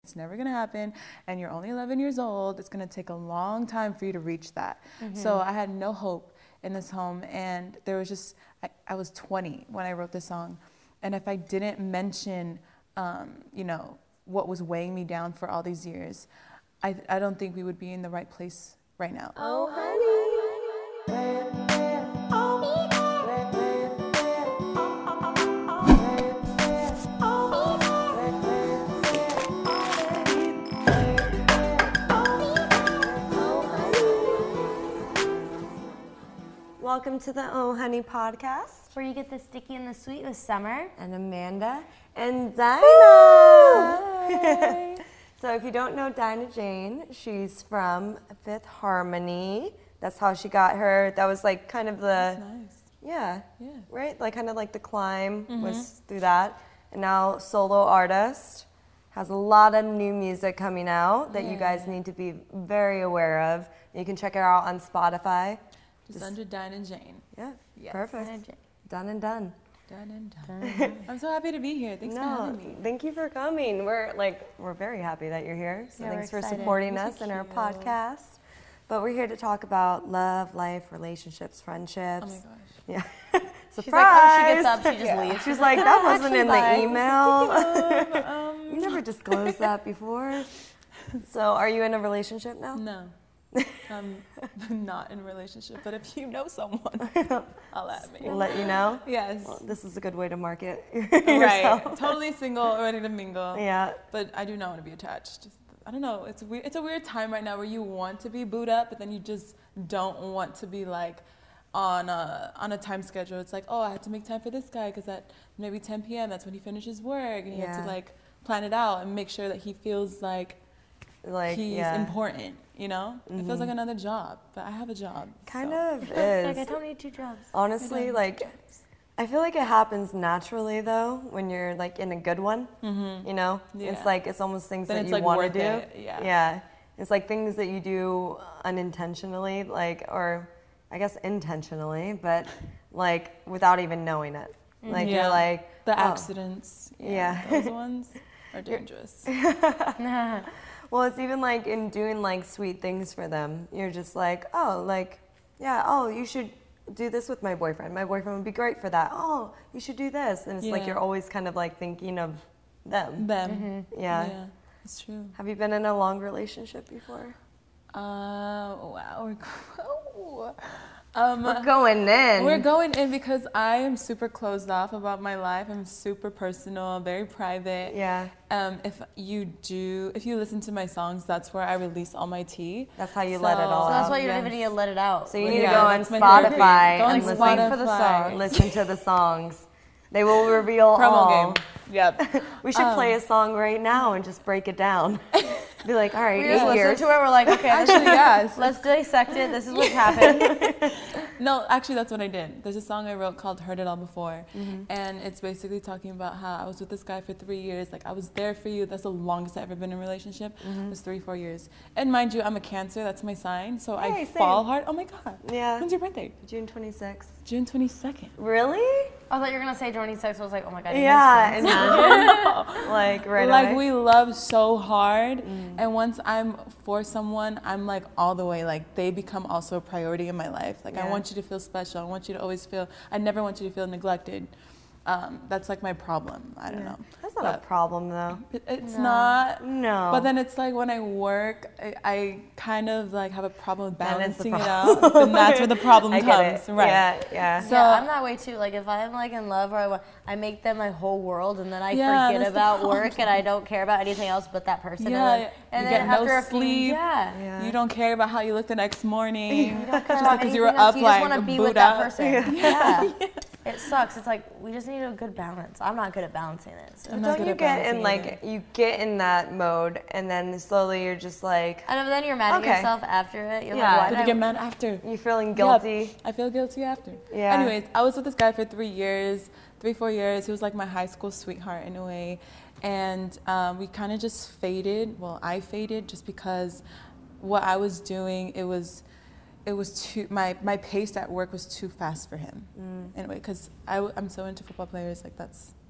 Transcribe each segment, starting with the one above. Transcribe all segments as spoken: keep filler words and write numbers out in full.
it's never going to happen, and you're only eleven years old. It's going to take a long time for you to reach that. Mm-hmm. So I had no hope in this home, and there was just, I, I was twenty when I wrote this song, and if I didn't mention, um, you know, what was weighing me down for all these years, I, I don't think we would be in the right place right now. Oh, honey. Welcome to the Oh Honey podcast, where you get the sticky and the sweet with Summer and Amanda and Dinah. So if you don't know Dinah Jane, she's from Fifth Harmony. That's how she got her. That was like kind of the That's nice. Yeah, yeah, right. Like kind of like the climb mm-hmm. was through that, and now solo artist. Has a lot of new music coming out that yeah. you guys need to be very aware of. You can check her out on Spotify. Just, Just under Dinah Jane. Yeah, yes. Perfect. Done and done. Done and done. done. I'm so happy to be here. Thanks no, for having me. Thank you for coming. We're like we're very happy that you're here. So yeah, thanks for excited. supporting Thank us in you. our podcast. But we're here to talk about love, life, relationships, friendships. Oh my gosh. Yeah. Surprise! She's like, oh, she gets up, she just yeah. leaves. She's like, that wasn't in bye. the email. um, um. You never disclosed that before. So, are you in a relationship now? No. I'm not in a relationship, but if you know someone, I'll add me. We'll let you know? Yes. Well, this is a good way to market yourself. Right. Totally single, ready to mingle. Yeah. But I do not want to be attached. I don't know. It's weird. It's a weird time right now where you want to be booed up, but then you just don't want to be like on a on a time schedule. It's like, oh, I have to make time for this guy because at maybe ten p.m. that's when he finishes work, and you yeah. have to like plan it out and make sure that he feels like like he's yeah. important. You know, mm-hmm. It feels like another job, but I have a job. Kind so. of is. Like I don't need two jobs. Honestly, like I feel like it happens naturally though when you're like in a good one. Mm-hmm. You know, yeah. It's like it's almost things then that it's you like want to do. It. Yeah. Yeah. It's like things that you do unintentionally, like or I guess intentionally, but like without even knowing it. Like yeah. you're like the oh. accidents. Yeah. yeah. Those ones are dangerous. Well, it's even like in doing like sweet things for them. You're just like, oh, like, yeah, oh, you should do this with my boyfriend. My boyfriend would be great for that. Oh, you should do this. And it's yeah. like you're always kind of like thinking of them. Them. Mm-hmm. Yeah. Yeah, it's true. Have you been in a long relationship before? Uh, wow. We're, oh. Um, we're going in. We're going in because I am super closed off about my life. I'm super personal, very private. Yeah. Um, if you do, if you listen to my songs, that's where I release all my tea. That's how you so, let it all out. So that's why you yes. don't even need to let it out. So you need yeah, to go on Spotify go on and Spotify. listen for the songs. Listen to the songs. They will reveal Promo all. game. Yep. We should um, play a song right now and just break it down. Be like, all right, we eight just years. listen to it. We're like, okay, actually, yes. Let's dissect it. This is what's happened. No, actually, that's what I did. There's a song I wrote called "Heard It All Before," mm-hmm. and it's basically talking about how I was with this guy for three years. Like I was there for you. That's the longest I've ever been in a relationship. Mm-hmm. It was three, four years. And mind you, I'm a Cancer. That's my sign. So hey, I same. fall hard. Oh my God. Yeah. When's your birthday? June twenty-sixth. June twenty-second. Really? I thought you were gonna say twenty-six. I was like, oh my God. Yeah. And like right Like away. we love so hard, mm. and once I'm for someone, I'm like all the way. Like they become also a priority in my life. Like yeah. I want you to feel special. I want you to always feel. I never want you to feel neglected. Um, that's like my problem. I don't yeah. know. That's not but a problem though. it, it's no. not. No. But then it's like when I work, I, I kind of like have a problem with balancing it problem. out. And that's where the problem I comes. get it. Right. Yeah. Yeah. So yeah, I'm that way too. Like if I'm like in love or I, want, I make them my whole world, and then I yeah, forget about work and I don't care about anything else but that person. Yeah. And then, and you then get after no a few, sleep. yeah. yeah. You don't care about how you look the next morning. You don't care just about because you were anything else. up You like just want to be boot with that up. person. Yeah. Yeah. Yes. It sucks. It's like we just need a good balance. I'm not good at balancing it. So. I'm not Don't good you at get in balancing like you get in that mode and then slowly you're just like And then you're mad okay. at yourself after it. You're Yeah. like, why Did did you get I? mad after? you feeling guilty. Yep. I feel guilty after. Yeah. Anyways, I was with this guy for three years, three, four years. He was like my high school sweetheart in a way. And um, we kind of just faded. Well, I faded just because what I was doing, it was, it was too, my, my pace at work was too fast for him. Mm. Anyway, because I'm so into football players, like that's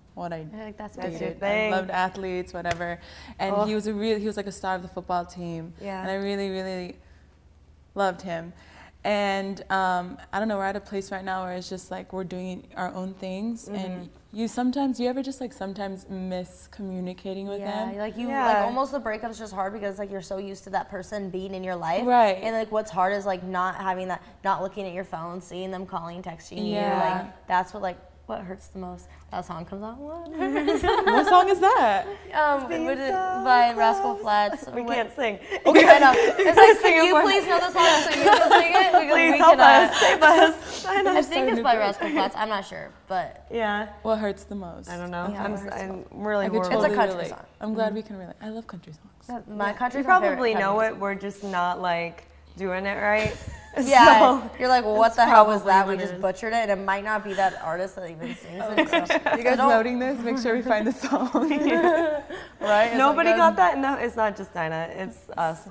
what I I like that's That's your dated. thing. I loved athletes, whatever. And Oh. he was a real he was like a star of the football team. Yeah. And I really, really loved him. And um, I don't know, we're at a place right now where it's just like we're doing our own things. Mm-hmm. And you sometimes, you ever just like sometimes miss communicating with yeah, them? like you, Yeah. like almost the breakup's just hard because like you're so used to that person being in your life, Right. And like what's hard is like not having that, not looking at your phone, seeing them calling, texting you. Yeah. Like that's what like what hurts the most. That song comes on. What hurts? What song is that? um, being with it, so by Rascal close. Flats. We What- can't sing. Okay, I know. It's like, Sing can it you for- please know the song so you can sing it? Because Please we help cannot. us, save us. I know. I think it's by Sorry. Rascal Flats. I'm not sure, but Yeah. What hurts the most? I don't know. Yeah, I'm, what hurts I'm really I could horrible. It's a totally country relate. song. I'm glad we can relate. I love country songs. my country. You probably know it. We're just not like doing it right. Yeah, So, you're like, well, what that's the hell was probably that? We what it just is. butchered it, and it might not be that artist that even sings it. So. You guys don't- noting this? Make sure we find the song. Right? It's nobody like, got that. No, it's not just Dinah. It's us.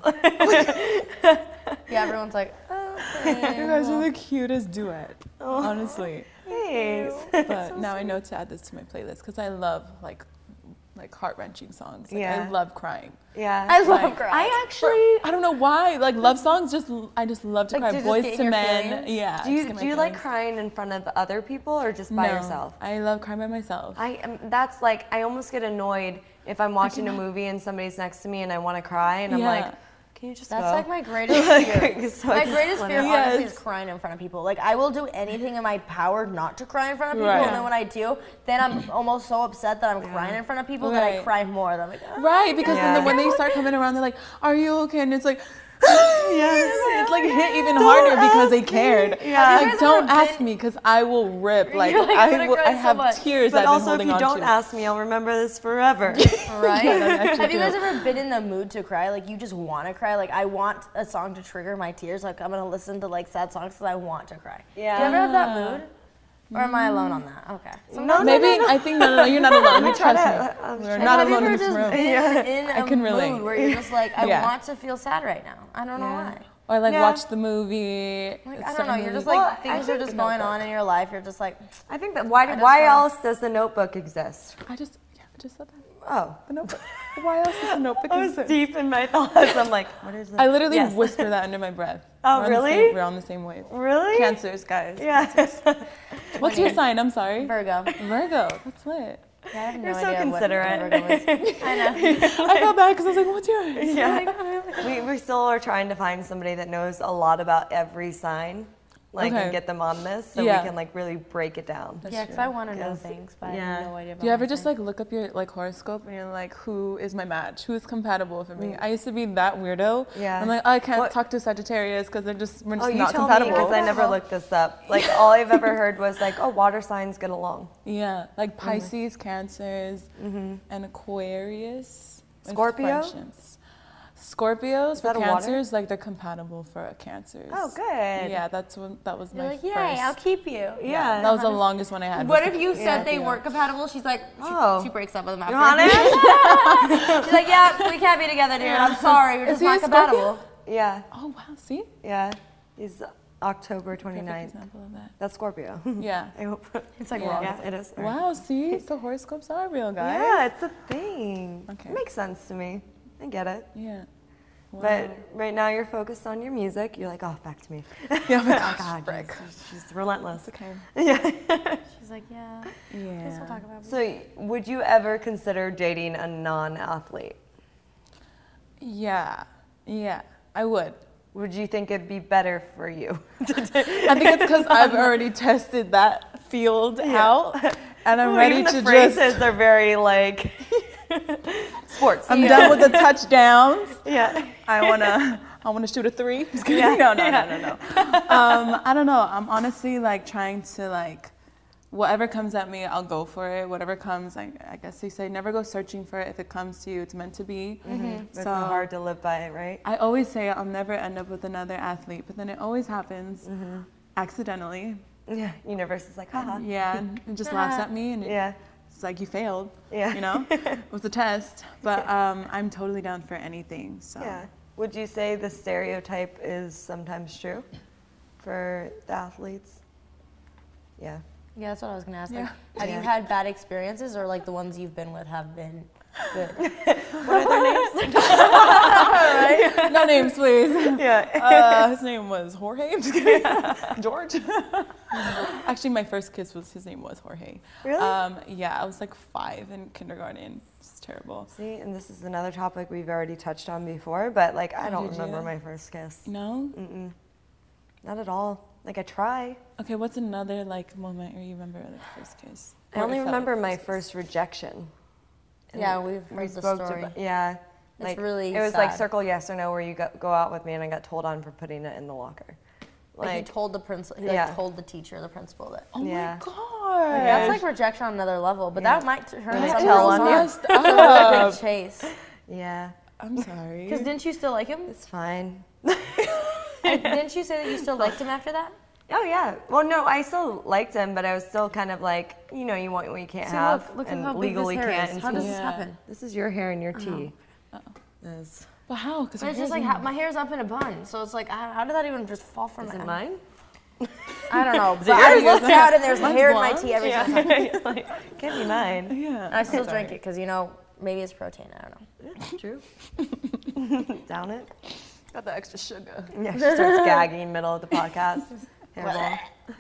Yeah, everyone's like, oh, You okay. guys are the cutest duet, honestly. Thanks. But now I know to add this to my playlist because I love like like heart-wrenching songs. Like, Yeah. I love crying. Yeah. I love Like, crying. I actually. I don't know why. Like love songs, just I just love to Like, cry. to just Boys get in to your Men. feelings? Yeah. Do you just get my do you like feelings. crying in front of other people or just by No, yourself? I love crying by myself. I am. That's like I almost get annoyed if I'm watching a movie and somebody's next to me and I want to cry and I'm Yeah. like, can you just That's go? like my greatest fear. So My I just greatest let fear, it- honestly, Yes. is crying in front of people. Like, I will do anything in my power not to cry in front of people, Right. and then when I do, then I'm almost so upset that I'm crying in front of people that I Right. cry more. That I'm like, oh. Right, because Yeah. then when they start coming around, they're like, "Are you okay?" And it's like, yeah, it's like hit even harder because they cared. Yeah. Have you Like, guys don't ever ask been- me because I will rip. Like, You're like, I I'm gonna will, cry I so have much. tears But I've also, been if holding you on don't to. ask me, I'll remember this forever. Right? actually Have you guys do. ever been in the mood to cry? Like, you just want to cry? Like, I want a song to trigger my tears. Like, I'm going to listen to, like, sad songs because I want to cry. Yeah. Do you ever have that mood? Or am I alone on that? Okay. So No, no, Maybe no, no. I think no, no, no, you're not alone. You try trust to- me. I'm We're trying- not have you alone in ever this just room. been in I a can relate. mood where you're just like, I Yeah. want to feel sad right now. I don't know Yeah. why. Or like Yeah. watch the movie. Like, it's I don't know. certain You're just movies. like Well, I things are think just the going Notebook. on in your life. You're just like, I think that why just why want- else does the Notebook exist? I just, yeah, I just said that. Oh, The notebook. Why else is the notebook? I was exist? deep in my thoughts. I'm like, what is it? I literally Yes. whisper that under my breath. Oh, We're on the really? same- we're on the same wave. Really? Cancers, guys. Yeah. What's your sign? I'm sorry. Virgo. Virgo. That's lit. Yeah, I have no You're so idea what considerate. Virgo is. I know. I felt bad because I was like, what's yours? Yeah. we we still are trying to find somebody that knows a lot about every sign, like Okay. and get them on this so Yeah. we can like really break it down. That's Yeah, because true. I want to know Yes. things, but I Yeah. have no idea about Do you ever my just sign. like look up your like horoscope and you're like, who is my match? Who's compatible for me? Mm. I used to be that weirdo. Yeah. I'm like, oh, I can't What- talk to Sagittarius because they're just we're Oh, just you not tell me compatible. because I never looked this up. Like all I've ever heard was like, oh, water signs get along. Yeah, like Pisces, Cancers, and Aquarius. and Scorpio? friendships. Scorpios Is for that a water? Cancers, like they're compatible for Cancers. Oh, good. Yeah, that's what that was You're my like, yay, first. I'll keep you. Yeah. that was the longest one I had. What was if you the said they Scorpio. weren't compatible? She's like, she, Oh. she breaks up with him after. Johannes? She's like, yeah, we can't be together, dude. I'm sorry, we're Is just he not a Scorpio? compatible. Yeah, Oh wow, see? yeah. He's October Perfect twenty-ninth. example of that. That's Scorpio. Yeah. I hope. It's like Yeah. wrong. Yeah, it is. Wow, see? So horoscopes are real, guys. Yeah, it's a thing. Okay. It makes sense to me. I get it. Yeah. Wow. But right now you're focused on your music. You're like, oh, back to me. yeah, oh my Oh gosh, God, frick. she's, she's relentless. Okay. Yeah. She's like, yeah. Guess Yeah. we'll talk about it. So, would you ever consider dating a non-athlete? Yeah. Yeah. I would. Would you think it'd be better for you? I think it's because I've already tested that field out, and I'm Ooh, ready even the to phrases just. are very like sports. I'm done with the touchdowns. Yeah. I wanna. I wanna shoot a three. Just kidding. Yeah. No, no, Yeah. no, no, no. Um, I don't know. I'm honestly like trying to like. Whatever comes at me, I'll go for it. Whatever comes, I, I guess they say never go searching for it. If it comes to you, it's meant to be. Mm-hmm. It's So- hard to live by, right? I always say I'll never end up with another athlete, but then it always happens Mm-hmm. accidentally. Yeah. Universe is like, haha. Yeah, and it just laughs at me, and it, Yeah. it's like you failed. Yeah. You know, it was a test. But um, I'm totally down for anything. So Yeah. Would you say the stereotype is sometimes true for the athletes? Yeah. Yeah, that's what I was gonna ask. Yeah. Like, have Yeah. you had bad experiences, or like the ones you've been with have been good? What are their names? Right? No names, please. Yeah. Uh, his name was Jorge. I'm just kidding. George. Actually, my first kiss was his name was Jorge. Really? Um, yeah, I was like five in kindergarten. It's terrible. See, and this is another topic we've already touched on before, but like I Oh, don't did remember you? my first kiss. No. Mm-mm. Not at all. Like I try. Okay, what's another like moment where you remember like first kiss? I Or only it felt like remember my kiss? first rejection. And Yeah, we've we heard the spoke story. about- yeah. It's Like really it was like sad. circle yes or no where you go, go out with me and I got told on for putting it in the locker. Like, he told the principal, he like yeah. told the teacher, the principal that. Oh Yeah. my god. That's like rejection on another level, but Yeah. that might turn That into tell on you. messed a really big up. chase. Yeah, I'm sorry. Because didn't you still like him? it's fine. And didn't you say that you still liked him after that? Oh yeah. Well, no, I still liked him, but I was still kind of like, you know, you want what you can't See, have, look, look at and how big legally this hair can't. is. and How does see- this Yeah. happen? This is your hair and your tea. Is, But how? Because But it's just like ha- my hair's up in a bun, so it's like how, how did that even just fall from is my it mine? I don't know. But I looked down and there's Mine's hair in my blonde. tea every Yeah. single time. like, can't be mine. yeah. And I still drink it because you know maybe it's protein. I don't know. Yeah, true. Down it. Got the extra sugar. Yeah, she starts gagging in the middle of the podcast. Terrible.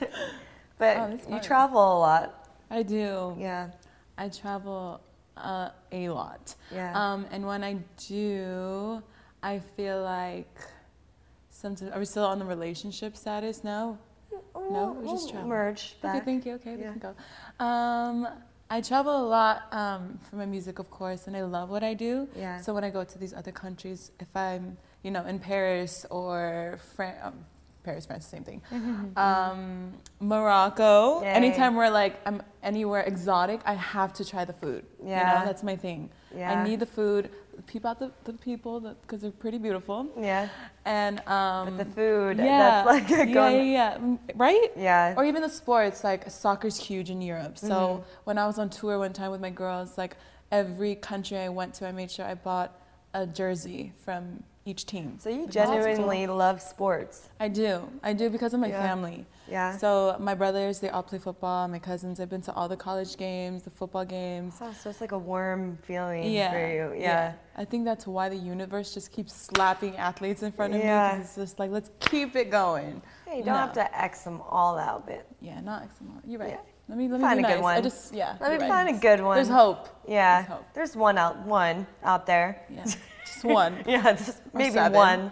But Oh, that's you fine. travel a lot. I do. Yeah. I travel uh, a lot. Yeah. Um, and when I do, I feel like sometimes. Are we still on the relationship status now? No, we just we'll travel. merge back. Okay, thank you. Okay, we Yeah. can go. Um, I travel a lot um, for my music, of course, and I love what I do. Yeah. So when I go to these other countries, if I'm, you know, in Paris or Fran- um, Paris, France, same thing. Um, Morocco. Yay. Anytime we're like I'm anywhere exotic, I have to try the food. You Yeah. know, that's my thing. Yeah. I need the food. Peep out the, the people because they're pretty beautiful. Yeah. And um, But the food, yeah, that's like a yeah, going. yeah, yeah, Mm, right? Yeah. Or even the sports, like soccer's huge in Europe. So Mm-hmm. when I was on tour one time with my girls, like every country I went to, I made sure I bought a jersey from each team. So you Which is awesome. genuinely love sports. I do. I do because of my Yeah. family. Yeah. So my brothers, they all play football. My cousins, I've been to all the college games, the football games. Oh, so it's like a warm feeling Yeah. for you. Yeah. I think that's why the universe just keeps slapping athletes in front of Yeah. me. 'Cause it's just like, let's keep it going. Hey, you don't No. have to X them all out, but Yeah, not X amount. You're right. Yeah. Let me let me Find be a good nice. one. I just yeah. let me you're right. find a good one. There's hope. Yeah. There's hope. There's one out one out there. Yeah, just one. Yeah, just maybe seven. one.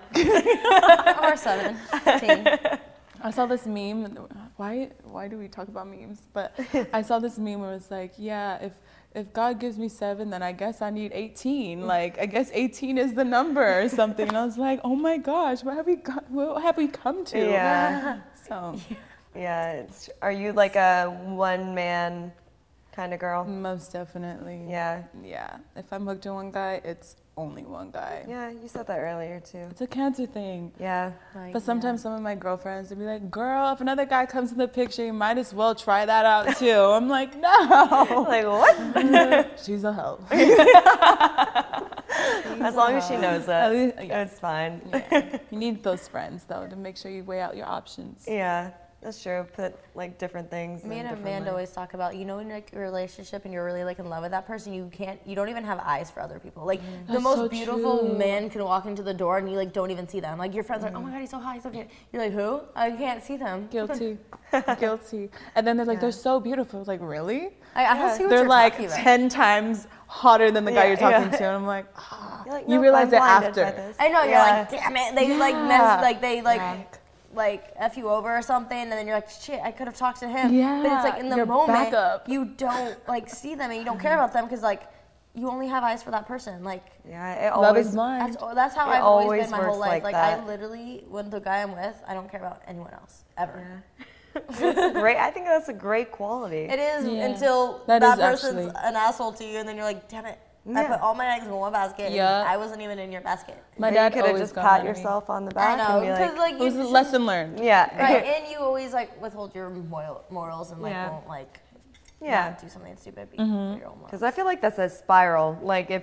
Or seven. Fifteen. I saw this meme. Why why do we talk about memes? But I saw this meme where it's like, yeah, if if God gives me seven, then I guess I need eighteen. Like I guess eighteen is the number or something. And I was like, oh my gosh, what have we got? What have we come to? Yeah. So Yeah. It's, are you like a one man kind of girl? most definitely. Yeah. Yeah. If I'm hooked to one guy, it's only one guy. Yeah, you said that earlier too. It's a cancer thing. Yeah. Like, But sometimes some of my girlfriends would be like, girl, if another guy comes in the picture, you might as well try that out too. I'm like, no. Like what? She's a hoe. As long as she knows At that, least- yeah. it's fine. Yeah. You need those friends though to make sure you weigh out your options. Yeah, that's true. Put like different things. Me in and different Amanda lights. always talk about, you know, in like a relationship and you're really like in love with that person, you can't, you don't even have eyes for other people. Like the That's most so beautiful true. man can walk into the door and you like don't even see them. Like your friends are like, oh my god, he's so hot, he's so cute. You're like, who? I can't see them. Guilty. Guilty. And then they're like, Yeah. they're so beautiful. Like, really? I, I don't see what They're you're like talking about. ten times hotter than the guy Yeah, you're talking yeah. to. And I'm like, ah. You're like, You "Nope, realize I'm it blinded after. by this." I know, you're Yeah. like, damn it. They like Yeah. mess, like they like Like- like F you over or something, and then you're like, shit, I could have talked to him. Yeah, But it's like in the your moment, backup. you don't like see them and you don't care about them because like you only have eyes for that person. Like Yeah, it Love always. is blind. that's oh, that's how It I've always, always been my whole works life. like Like, I that. literally, when the guy I'm with, I don't care about anyone else ever. That's great. I think that's a great quality. It is Yeah. until That that, is person's actually- an asshole to you, and then you're like, damn it. I Yeah. put all my eggs in one basket, Yeah. and I wasn't even in your basket. My But dad you could have always just got pat mad at me. yourself on the I back know, and be because like, like, It you was a just- lesson learned. yeah, right, and you always like withhold your moral, morals and like Yeah. won't like yeah. not do something stupid be- Mm-hmm. for your own morals. Because I feel like that's a spiral. Like if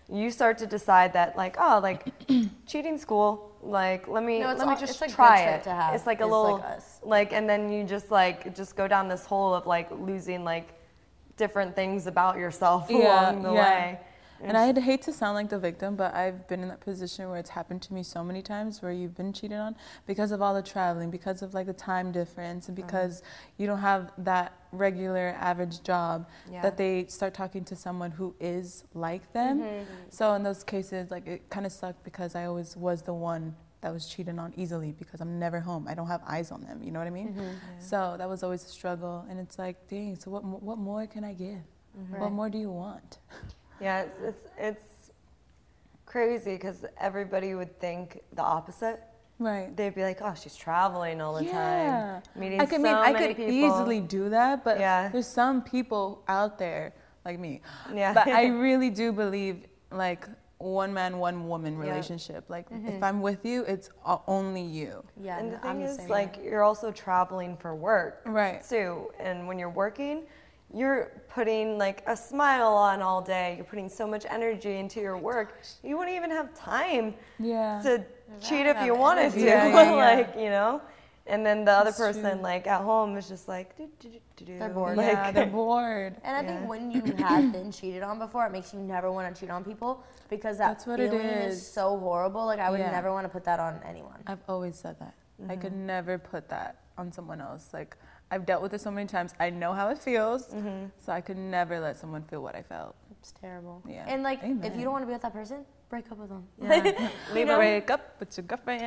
you start to decide that like, oh, like cheating's cool. Like let me No, it's let me all- just it's a good try trait it. to have, It's like a is little like us. like, and then you just like just go down this hole of like losing like different things about yourself along the way. And I'd hate to sound like the victim, but I've been in that position where it's happened to me so many times where you've been cheated on because of all the traveling, because of like the time difference, and because mm-hmm. you don't have that regular average job, Yeah. that they start talking to someone who is like them. Mm-hmm. So in those cases, like it kind of sucked because I always was the one that was cheated on easily because I'm never home. I don't have eyes on them. You know what I mean? Mm-hmm. Yeah. So that was always a struggle. And it's like, dang, so what, mo- what more can I give? Mm-hmm. What Right. more do you want? Yeah, it's it's, it's crazy because everybody would think the opposite. Right. They'd be like, "Oh, she's traveling all the Yeah. time, meeting I could so mean I many could people." easily do that, but Yeah. there's some people out there like me. Yeah. But I really do believe like one man, one woman Yeah. relationship. Like if I'm with you, it's o- only you. Yeah, And the no, thing I'm the is, same like, way. you're also traveling for work, Right. too. And when you're working, you're putting like a smile on all day. You're putting so much energy into your work. You wouldn't even have time Yeah. to cheat if have you wanted energy. to. Yeah, yeah, yeah. Like, you know. And then the other That's person, true. like at home, is just like, do, do, do, do, do. They're bored. Like, Yeah, they're bored. And I Yeah. think when you have been cheated on before, it makes you never want to cheat on people because that That's what it feeling is. is. so horrible. Like I would Yeah. never want to put that on anyone. I've always said that. I could Mm-hmm. never put that on someone else. Like I've dealt with it so many times. I know how it feels. Mm-hmm. So I could never let someone feel what I felt. It's terrible. Yeah. And like, if Amen. you don't want to be with that person, break up with them. yeah. Leave a break up with your girlfriend.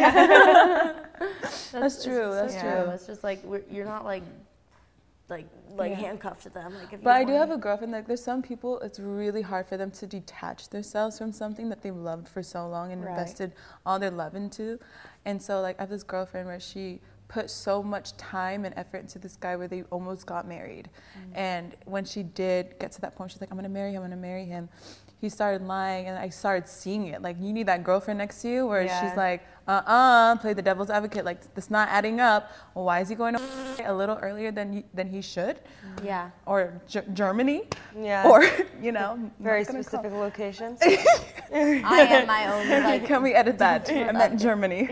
That's true. it's That's so true. It's just like we're, you're not like, like, like Yeah. handcuffed to them. Like if But you I do wanna- have a girlfriend. Like, there's some people, it's really hard for them to detach themselves from something that they've loved for so long and Right. invested all their love into. And so, like, I have this girlfriend where she put so much time and effort into this guy where they almost got married. And when she did get to that point, she's like, I'm gonna marry him, I'm gonna marry him. He started lying, and I started seeing it. Like, you need that girlfriend next to you where Yeah. she's like, uh-uh, play the devil's advocate. Like, that's not adding up. Well, why is he going to a little earlier than you, than he should? Yeah. Or G- Germany, Yeah. or you know, I'm Very not gonna call- specific locations. I am my own like. Can we edit that? I meant Germany.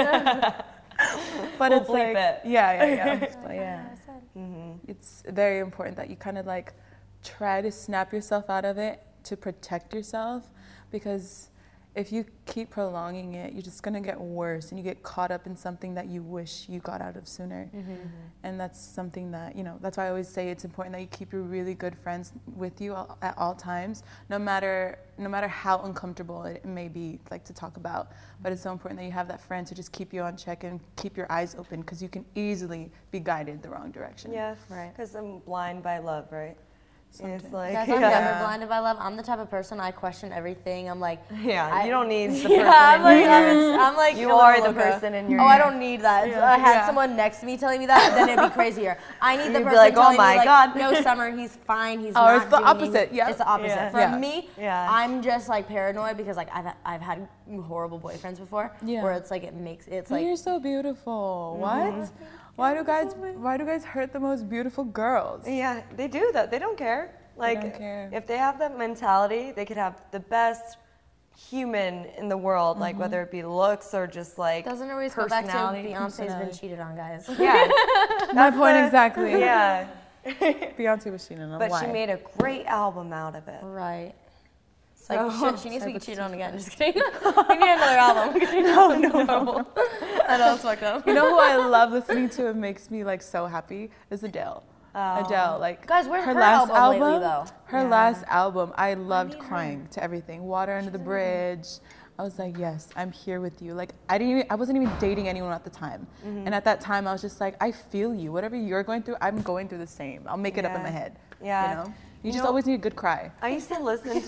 But We'll it's bleep like, it. yeah, yeah, yeah. But yeah, I said. Mm-hmm. it's very important that you kind of like try to snap yourself out of it to protect yourself, because if you keep prolonging it, you're just gonna get worse, and you get caught up in something that you wish you got out of sooner. Mm-hmm. And that's something that, you know, that's why I always say it's important that you keep your really good friends with you all, at all times, no matter no matter how uncomfortable it may be, like, to talk about. But it's so important that you have that friend to just keep you on check and keep your eyes open, because you can easily be guided the wrong direction. Yeah, Right. because I'm blind by love, right? It's Sometimes. like, Guys, I'm yeah. never blinded by love. I'm the type of person I question everything. I'm like, Yeah, I- you don't need the person yeah, I'm in like, your I'm, ear. I'm like, You a are little the loca. person in your Oh, I ear. don't need that. If I had Yeah. someone next to me telling me that, then it'd be crazier. I need the You'd be person like, "Oh telling my me, like, God." no, Summer, he's fine. He's Oh, not it's the doing opposite, anything." yeah. It's the opposite. Yeah. For Yeah. me, Yeah. I'm just like paranoid because like I've I've had horrible boyfriends before, Yeah. where it's like it makes it's But like you're so beautiful. What? Why do guys why do guys hurt the most beautiful girls? Yeah, they do that. They don't care. Like, don't care. if they have that mentality, they could have the best human in the world, like Mm-hmm. whether it be looks or just like doesn't always go back to personality. Beyonce's been Personality. cheated on, guys. Yeah, My that's point the- exactly. Yeah, Beyonce was cheating on but why? she made a great album out of it. Right. So, Like she, she needs to Sorry, be but cheated on again. Just kidding. We need another album. no, no. I know it's fucked up. You know who I love listening to and makes me like so happy is Adele. Oh. Adele, like Guys, where's her her last album lately, though? Her Yeah. last album, I loved need her. crying to everything. Water Under the Bridge. I was like, yes, I'm here with you. Like I didn't even, I wasn't even dating anyone at the time. Mm-hmm. And at that time I was just like, I feel you. Whatever you're going through, I'm going through the same. I'll make it up in my Yeah. head. Yeah. You know? You, You just know- always need a good cry. I used to listen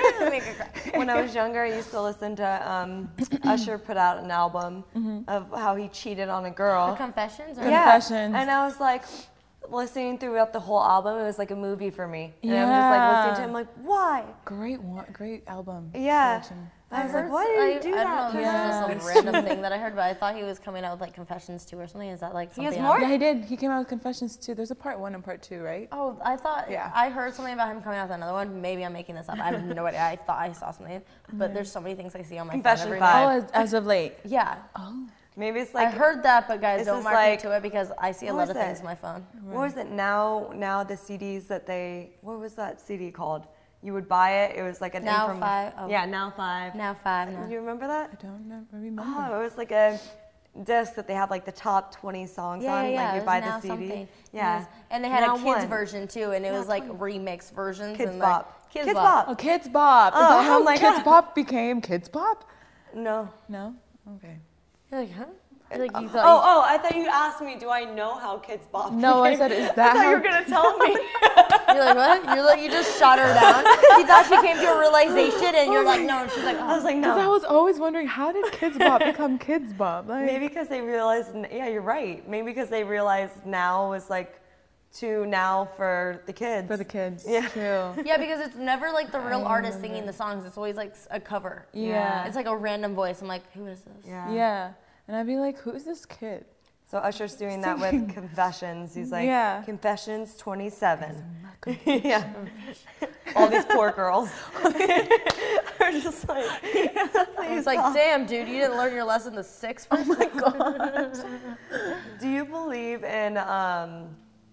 to when I was younger. I used to listen to um, Usher put out an album of how he cheated on a girl. Confessions? Or Yeah, Confessions. and I was like listening throughout the whole album. It was like a movie for me, and I'm Yeah. just like listening to him, like, why? Great one, great album. Yeah. selection. I was heard, like, why did I, you do I that? don't know if Yeah. this is just a random thing that I heard, but I thought he was coming out with like Confessions two or something. Is that like He something has more? else? Yeah, he did. He came out with Confessions too. There's a part one and part two, right? Oh, I thought Yeah. I heard something about him coming out with another one. Maybe I'm making this up. I have no idea. I thought I saw something, but there's so many things I see on my Confession phone every five. night. Oh, as, as of late. Yeah, Oh. Maybe it's I like, heard that, but guys, this don't is mark like- me to it because I see a what lot was of things it? on my phone. what was it now? Now the C Ds that they, what was that C D called? You would buy it. It was like an Now inform- Five, oh. Yeah, Now Five. Now five. Do Now. you remember that? I don't know, remember. Oh, it was like a disc that they had like the top twenty songs Yeah, on. yeah, yeah. Like it you was buy Now the C D. something. It Yeah. was- and they had Now a kids one. version too, and it Now was like twenty. remix versions. Kids and Bop. Like, Kids, Kids Bop. Oh, Kids Bop. Is Oh, that how I'm like, Kids huh. Bop became Kids Bop? No. No? Okay. You're like, huh? You're like, you Oh, thought oh, I thought you asked me, do I know how Kids Bop No, I became- said, is I that thought how? you were going to tell me. you, you're like, what? You're like, you just shut her down. She thought she came to a realization, and you're like, no. And she's like, I was oh. like, Because I no. was always wondering, how did Kids Bop become Kids Bop? Like, Maybe because they realized, yeah, you're right. Maybe because they realized now was like too now for the kids. for the kids. Yeah. True. Yeah, because it's never like the real artist singing the songs. It's always like a cover. Yeah. It's like a random voice. I'm like, who is this? Yeah. Yeah. And I'd be like, who's this kid? So Usher's doing that with Confessions. He's like, Yeah. Confessions twenty-seven. Yeah. All these poor girls are just like, It's like, damn, dude, you didn't learn your lesson the sixth. Oh my god. do you believe in um,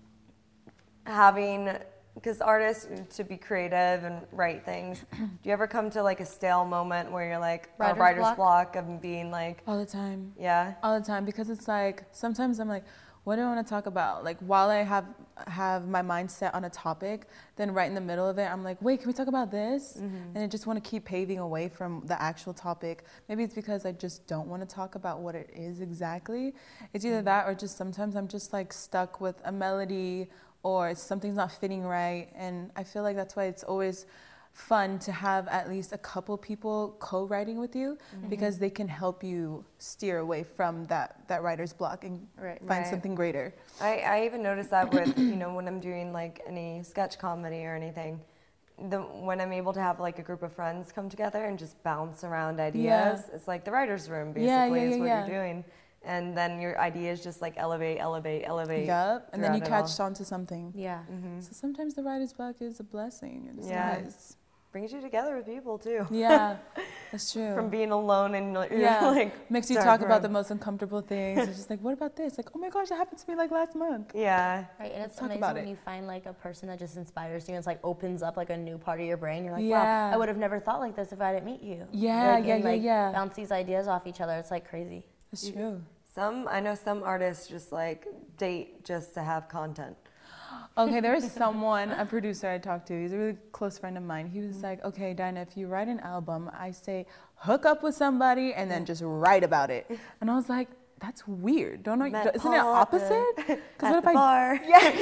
having, because artists, to be creative and write things, do you ever come to like a stale moment where you're like, Writer's a writer's block? block of being like, All the time. yeah, All the time. Because it's like, sometimes I'm like, what do I want to talk about? Like, while I have have my mind set on a topic, then right in the middle of it, I'm like, wait, can we talk about this? And I just want to keep paving away from the actual topic. Maybe it's because I just don't want to talk about what it is exactly. It's either that or just sometimes I'm just like stuck with a melody or something's not fitting right. And I feel like that's why it's always fun to have at least a couple people co-writing with you because they can help you steer away from that, that writer's block and Right. find Right. something greater. I, I even notice that with, you know, when I'm doing like any sketch comedy or anything, the when I'm able to have like a group of friends come together and just bounce around ideas, it's like the writer's room basically Yeah, yeah, is yeah, what yeah. you're doing. And then your ideas just like elevate, elevate, elevate. Yup. And then you throughout it catch on to something. Yeah. So sometimes the writer's block is a blessing. It's Yeah. nice. Brings you together with people too. Yeah, that's true. From being alone and like, you're yeah, like makes you dark talk about the room. most uncomfortable things. It's just like, what about this? Like, oh my gosh, that happened to me like last month. Yeah. Right, and it's talk amazing about when it. you find like a person that just inspires you and it's like opens up like a new part of your brain. You're like, Yeah. wow, I would have never thought like this if I didn't meet you. Yeah, like, yeah, and, yeah, like, yeah. bounce these ideas off each other. It's like crazy. That's true. Some I know some artists just like date just to have content. Okay, there is someone, a producer I talked to. He's a really close friend of mine. He was like, okay, Dinah, if you write an album, I say hook up with somebody and then just write about it. And I was like, that's weird. Don't know, Met isn't it Paul at the- opposite? At what the if I bar.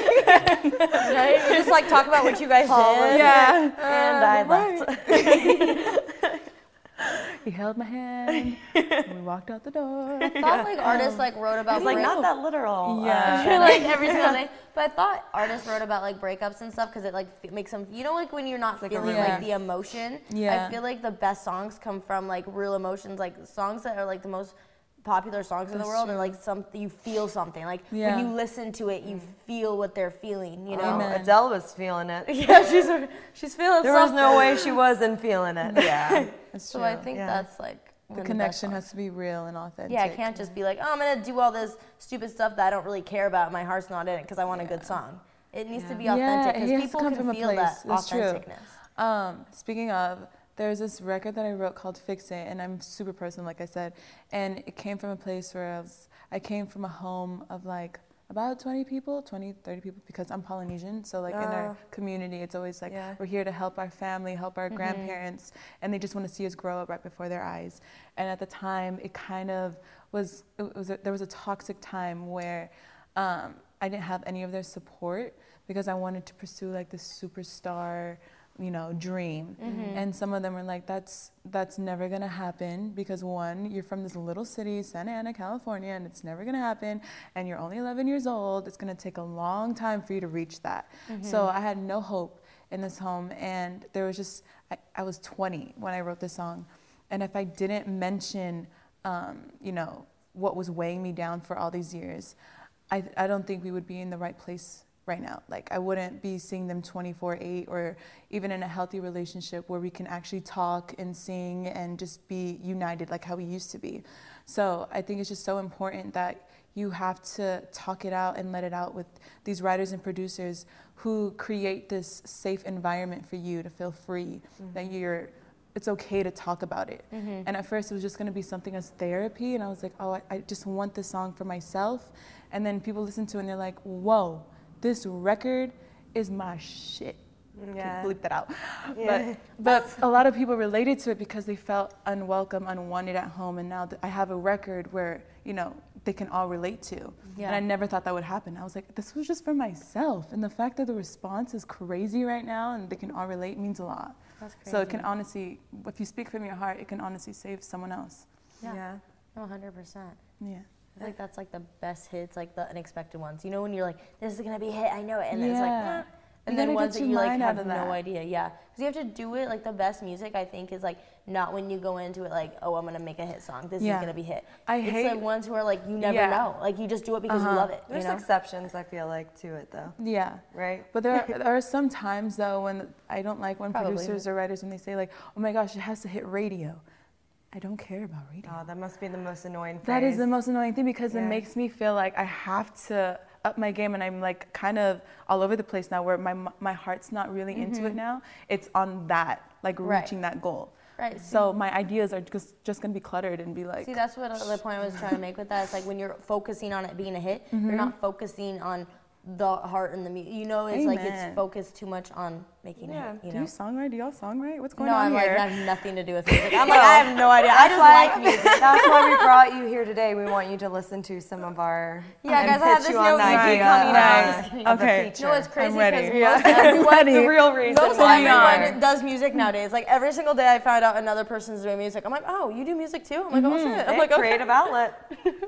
Right? You just like talk about what you guys Paul was did. Yeah. And I left. He held my hand. and we walked out the door. I thought like artists like wrote I about was like, break- not that literal. Yeah. Uh, like every single thing. But I thought artists wrote about like breakups and stuff because it like f- makes them, you know, like when you're not like a feeling release. like the emotion. Yeah. I feel like the best songs come from like real emotions, like songs that are like the most popular songs in the That's world true. are like something you feel something. Like Yeah. when you listen to it, you feel what they're feeling. You know. Oh, Amen. Adele was feeling it. Yeah, she's she's feeling There was something. no way she wasn't feeling it. Yeah, that's So true. I think Yeah. that's like the one of best connection songs. has to be real and authentic. Yeah, I can't just be like, oh, I'm gonna do all this stupid stuff that I don't really care about. My heart's not in it because I want a good song. It needs to be Yeah, authentic it because has to people come can from a feel place. that That's true. authenticness. Um, speaking of, there's this record that I wrote called Fix It, and I'm super personal, like I said, and it came from a place where I was, I came from a home of like about twenty people, twenty, thirty people, because I'm Polynesian, so like in our Oh. community, it's always like, Yeah. we're here to help our family, help our grandparents, and they just want to see us grow up right before their eyes. And at the time, it kind of was, it was a, there was a toxic time where um, I didn't have any of their support because I wanted to pursue like this superstar, you know, dream. And some of them were like, that's that's never gonna happen because one, you're from this little city, Santa Ana, California, and it's never gonna happen. And you're only eleven years old. It's gonna take a long time for you to reach that. So I had no hope in this home, and there was just, I, I was twenty when I wrote this song. And if I didn't mention, um, you know, what was weighing me down for all these years, I, I don't think we would be in the right place right now. Like, I wouldn't be seeing them twenty-four eight, or even in a healthy relationship where we can actually talk and sing and just be united like how we used to be. So I think it's just so important that you have to talk it out and let it out with these writers and producers who create this safe environment for you to feel free, mm-hmm. that you're, it's okay to talk about it. Mm-hmm. And at first it was just gonna be something as therapy, and I was like, oh, I, I just want this song for myself. And then people listen to it and they're like, whoa, this record is my shit. Yeah. Bleep that out. Yeah. But, but a lot of people related to it because they felt unwelcome, unwanted at home, and now that I have a record where, you know, they can all relate to. Yeah. And I never thought that would happen. I was like, this was just for myself. And the fact that the response is crazy right now and they can all relate means a lot. That's crazy. So it can honestly, if you speak from your heart, it can honestly save someone else. Yeah. Yeah. No, one hundred percent. Yeah. I feel like that's like the best hits, like the unexpected ones. You know, when you're like, this is going to be a hit, I know it. And then it's like, eh. And you then ones that you like have no that. idea. Yeah. Because you have to do it, like the best music, I think, is like not when you go into it like, oh, I'm going to make a hit song. This yeah. is going to be hit. I it's hate. It's like ones who are like, you never yeah. know. Like you just do it because uh-huh. you love it. There's you know? exceptions, I feel like, to it though. Yeah. Right? But there are, there are some times though when I don't like when Probably. producers or writers, when they say like, oh my gosh, it has to hit radio. I don't care about radio. Oh, that must be the most annoying thing. That is the most annoying thing because yeah. it makes me feel like I have to up my game, and I'm like kind of all over the place now where my my heart's not really mm-hmm. into it now. It's on that, like right. reaching that goal. Right. So my ideas are just just gonna be cluttered and be like. See, that's what the point I was trying to make with that. It's like when you're focusing on it being a hit, mm-hmm. you're not focusing on the heart and the music. You know, it's Amen. Like it's focused too much on making yeah. a hit. You Do know? you songwrite? Do y'all songwrite? What's going no, on I'm here? No, I'm like, I have nothing to do with music. I'm like, I have no idea. I just why, like music. That's why we brought you here today. We want you to listen to some of our. Yeah, guys, I have this new E P coming out. Okay. No, it's crazy because yeah. most everyone, the real reason most why everyone does music nowadays. Like every single day, I find out another person's doing music. I'm like, oh, you do music too? I'm like, oh shit. I'm hey, like, okay. Creative outlet.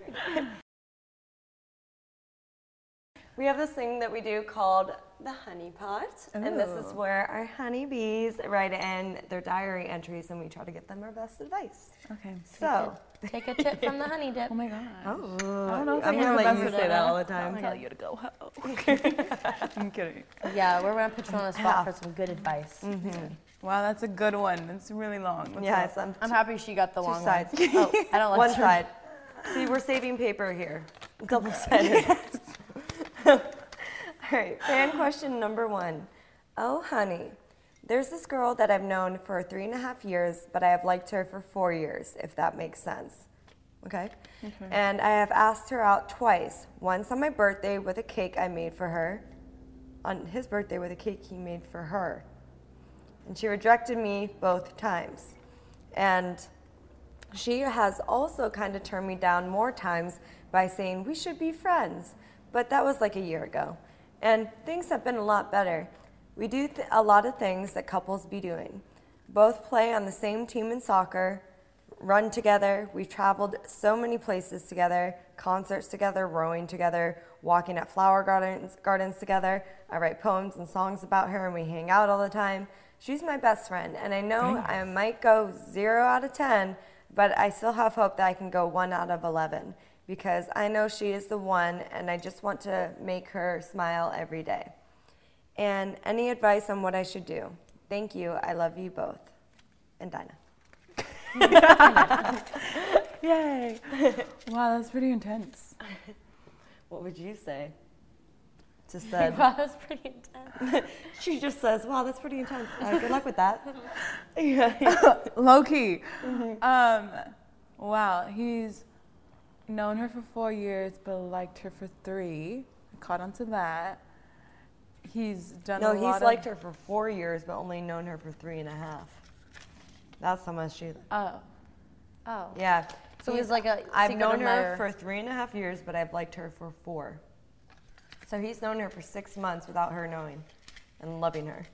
We have this thing that we do called the honey pot, Ooh. And this is where our honeybees write in their diary entries, and we try to give them our best advice. Okay. So take a tip from the honey dip. Oh my god. Oh. I don't know if I'm gonna let you say that all the time. I'll tell you to go home. I'm kidding. Yeah, we're gonna put you on the spot for some good advice. Mm-hmm. Wow, that's a good one. It's really long. What's yes, I'm, I'm happy she got the two long sides. one. Oh, I don't like one her. side. See, we're saving paper here. Double-sided. All right, fan question number one. Oh, honey, there's this girl that I've known for three and a half years, but I have liked her for four years, if that makes sense. Okay? Okay. And I have asked her out twice. Once on my birthday with a cake I made for her. On his birthday with a cake he made for her. And she rejected me both times. And she has also kind of turned me down more times by saying we should be friends. But that was like a year ago. And things have been a lot better. We do th- a lot of things that couples be doing. Both play on the same team in soccer, run together. We've traveled so many places together, concerts together, rowing together, walking at flower gardens, gardens together. I write poems and songs about her, and we hang out all the time. She's my best friend, and I know Dang. I might go zero out of ten, but I still have hope that I can go one out of eleven. Because I know she is the one, and I just want to make her smile every day. And any advice on what I should do? Thank you. I love you both. And Dinah. Yay. Wow, that's pretty intense. What would you say? Just said. Wow, that's pretty intense. She just says, wow, that's pretty intense. Uh, good luck with that. Low key. Mm-hmm. Um, wow, he's known her for four years, but liked her for three. I caught on to that. He's done no, a lot he's of... liked her for four years, but only known her for three and a half. That's how much she... Oh. Oh. Yeah. So he's like a I've known admirer. her for three and a half years, but I've liked her for four. So he's known her for six months without her knowing and loving her.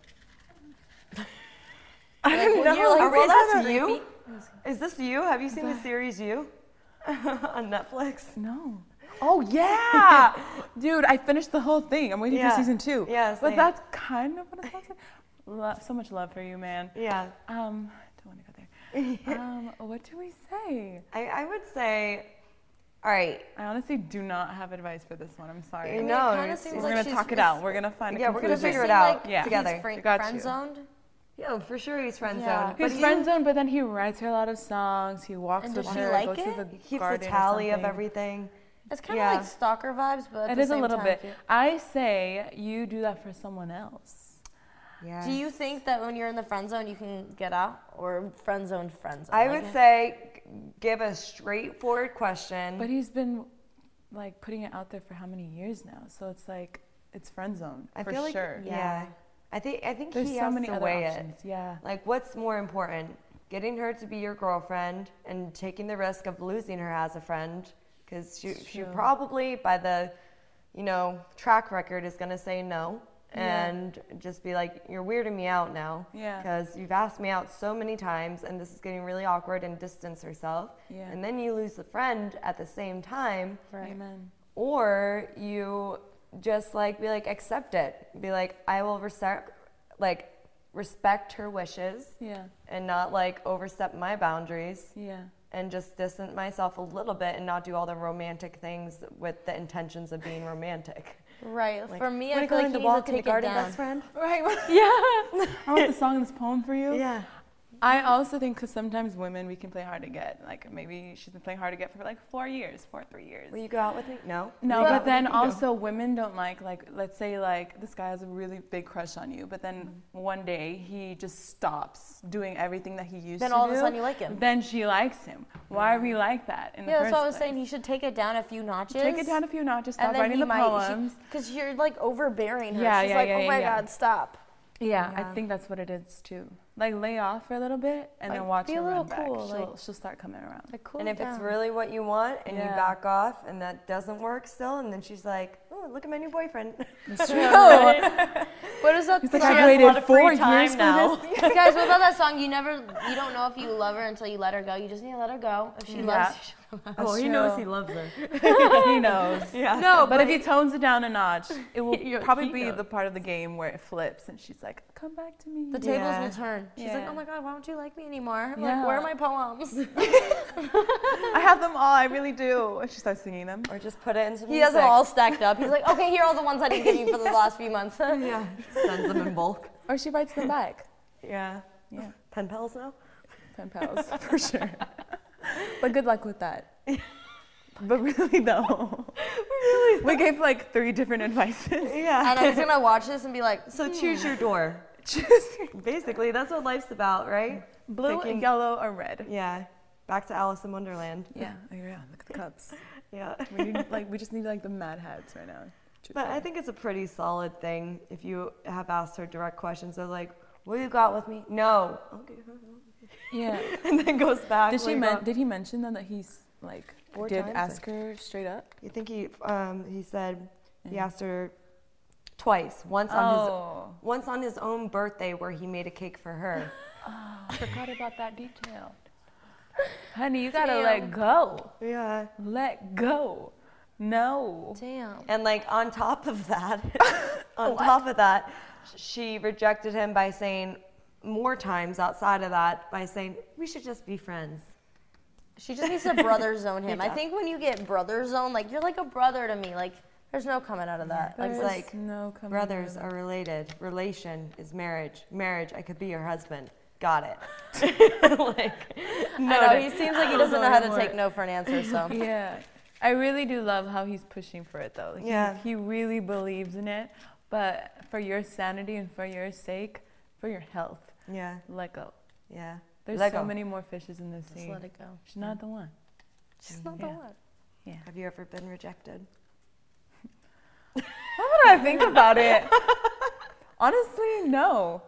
I don't know. Like, Are, is this creepy? you? Is this you? Have you seen the series You on Netflix? No. Oh, yeah. Dude, I finished the whole thing. I'm waiting yeah. for season two. Yeah, but that's kind of what it sounds like. Lo- so much love for you, man. Yeah. Um, don't want to go there. um, what do we say? I, I would say, all right. I honestly do not have advice for this one. I'm sorry. I I mean, know, it kind of it's- seems We're like gonna she's talk it out. We're gonna find a Yeah, we're gonna conclusion. figure it seem out like Yeah. together. He's fri- Got you. friend zoned. Yeah, for sure he's friend Yeah. zoned. He's But friend zone, but then he writes her a lot of songs. He walks And with does she her, like goes it? to the he keeps a garden or tally of something. everything. It's kind of Yeah. like stalker vibes, but at It the is a same little time, bit. I feel- I say you do that for someone else. Yeah. Do you think that when you're in the friend zone, you can get out, or friend zone, friend zone? I Like, would say g- give a straightforward question. But he's been like putting it out there for how many years now? So it's like it's friend zone I for feel like sure. yeah. Yeah. I think I think There's he so has many to other weigh options. it. Yeah. Like, what's more important, getting her to be your girlfriend and taking the risk of losing her as a friend? Because she, she True. probably, by the, you know, track record, is gonna say no Yeah. and just be like, "You're weirding me out now." Yeah. Because you've asked me out so many times, and this is getting really awkward, and distance herself. Yeah. And then you lose the friend at the same time, Right. Amen. or you just like be like accept it, be like, I will respect, like respect her wishes Yeah. and not like overstep my boundaries Yeah. and just distance myself a little bit and not do all the romantic things with the intentions of being romantic. Right. Like, For me, wanna I go feel like in he the needs walk to in the take it garden, down. best friend? Right. Yeah. I wrote the song in this poem for you. Yeah. I also think because sometimes women, we can play hard to get. Like maybe she's been playing hard to get for like four years, four, three years. Will you go out with me? No. No, Yeah. but then No. also women don't like, like, let's say like this guy has a really big crush on you, but then one day he just stops doing everything that he used Then to all do. of a sudden you like him. Then she likes him. Why are we like that in the Yeah, first that's what I was place? saying. He should take it down a few notches. Take it down a few notches, stop and then writing he the might, poems. Because you're like overbearing her. Yeah, She's yeah, like, yeah, oh yeah, my yeah. God, stop. Yeah, Yeah. I think that's what it is too. Like lay off for a little bit and then Like, watch be her a little run back. cool, She'll, like- she'll start coming around. Like, cool And if down. it's really what you want and you Yeah. back off and that doesn't work still, and then she's like, oh, look at my new boyfriend. That's true. What is that? He's like, song? I has a waited lot of free four time years for now. this. Guys, what about that song? You never, you don't know if you love her until you let her go. You just need to let her go. If she Yeah. loves you, Oh, he true. knows he loves her. He knows. Yeah. no, But if he tones it down a notch, it will You're- probably he be knows. the part of the game where it flips and she's like, come back to me. the tables Yeah. will turn. She's like, Yeah. oh my God, why don't you like me anymore? I'm Yeah. like, where are my poems? I have them all, I really do. And she starts singing them. Or just put it into He music. has them all stacked up. He's like, okay, here are all the ones I didn't give you for the last few months. Yeah. Sends them in bulk. Or she writes them back. Yeah. Yeah, Pen pals now? pen pals, for sure. But good luck with that. But really though, really we gave like three different advices. Yeah. And I'm just gonna watch this and be like, So choose your door. Basically, that's what life's about, right? Blue, Picking- yellow, or red. Yeah. Back to Alice in Wonderland. Yeah, oh, yeah. Look at the cups. Yeah. We need like we just need like the Mad Hats right now. But I think it's a pretty solid thing if you have asked her direct questions of like, what you got with me? No. Okay. Yeah. And then goes back. Did she like, men- uh, Did he mention then that he's like Four did times, ask her straight up? You think he um, he said he Yeah. asked her twice. Once on his Oh, once on his own birthday where he made a cake for her. oh, I forgot about that detail. Honey, you gotta Damn. let go. Yeah. Let go. No. damn. And like on top of that, on top of that, she rejected him by saying more times outside of that by saying we should just be friends. She just needs to brother zone him. I Yeah. think when you get brother zone, like you're like a brother to me. Like there's no coming out of that. Like, Like it's what's- like no coming brothers out are related. Relation is marriage. Marriage, I could be your husband. Got it. like, I know he noted. seems like he doesn't know how to Lord. take no for an answer. So Yeah. I really do love how he's pushing for it though. He, Yeah. He really believes in it. But for your sanity and for your sake, for your health, Yeah, let go. yeah. There's Let so go. many more fishes in the just sea. let it go. She's not the one. She's not Yeah. the one. Yeah. Have you ever been rejected? What would I think about it? Honestly, no.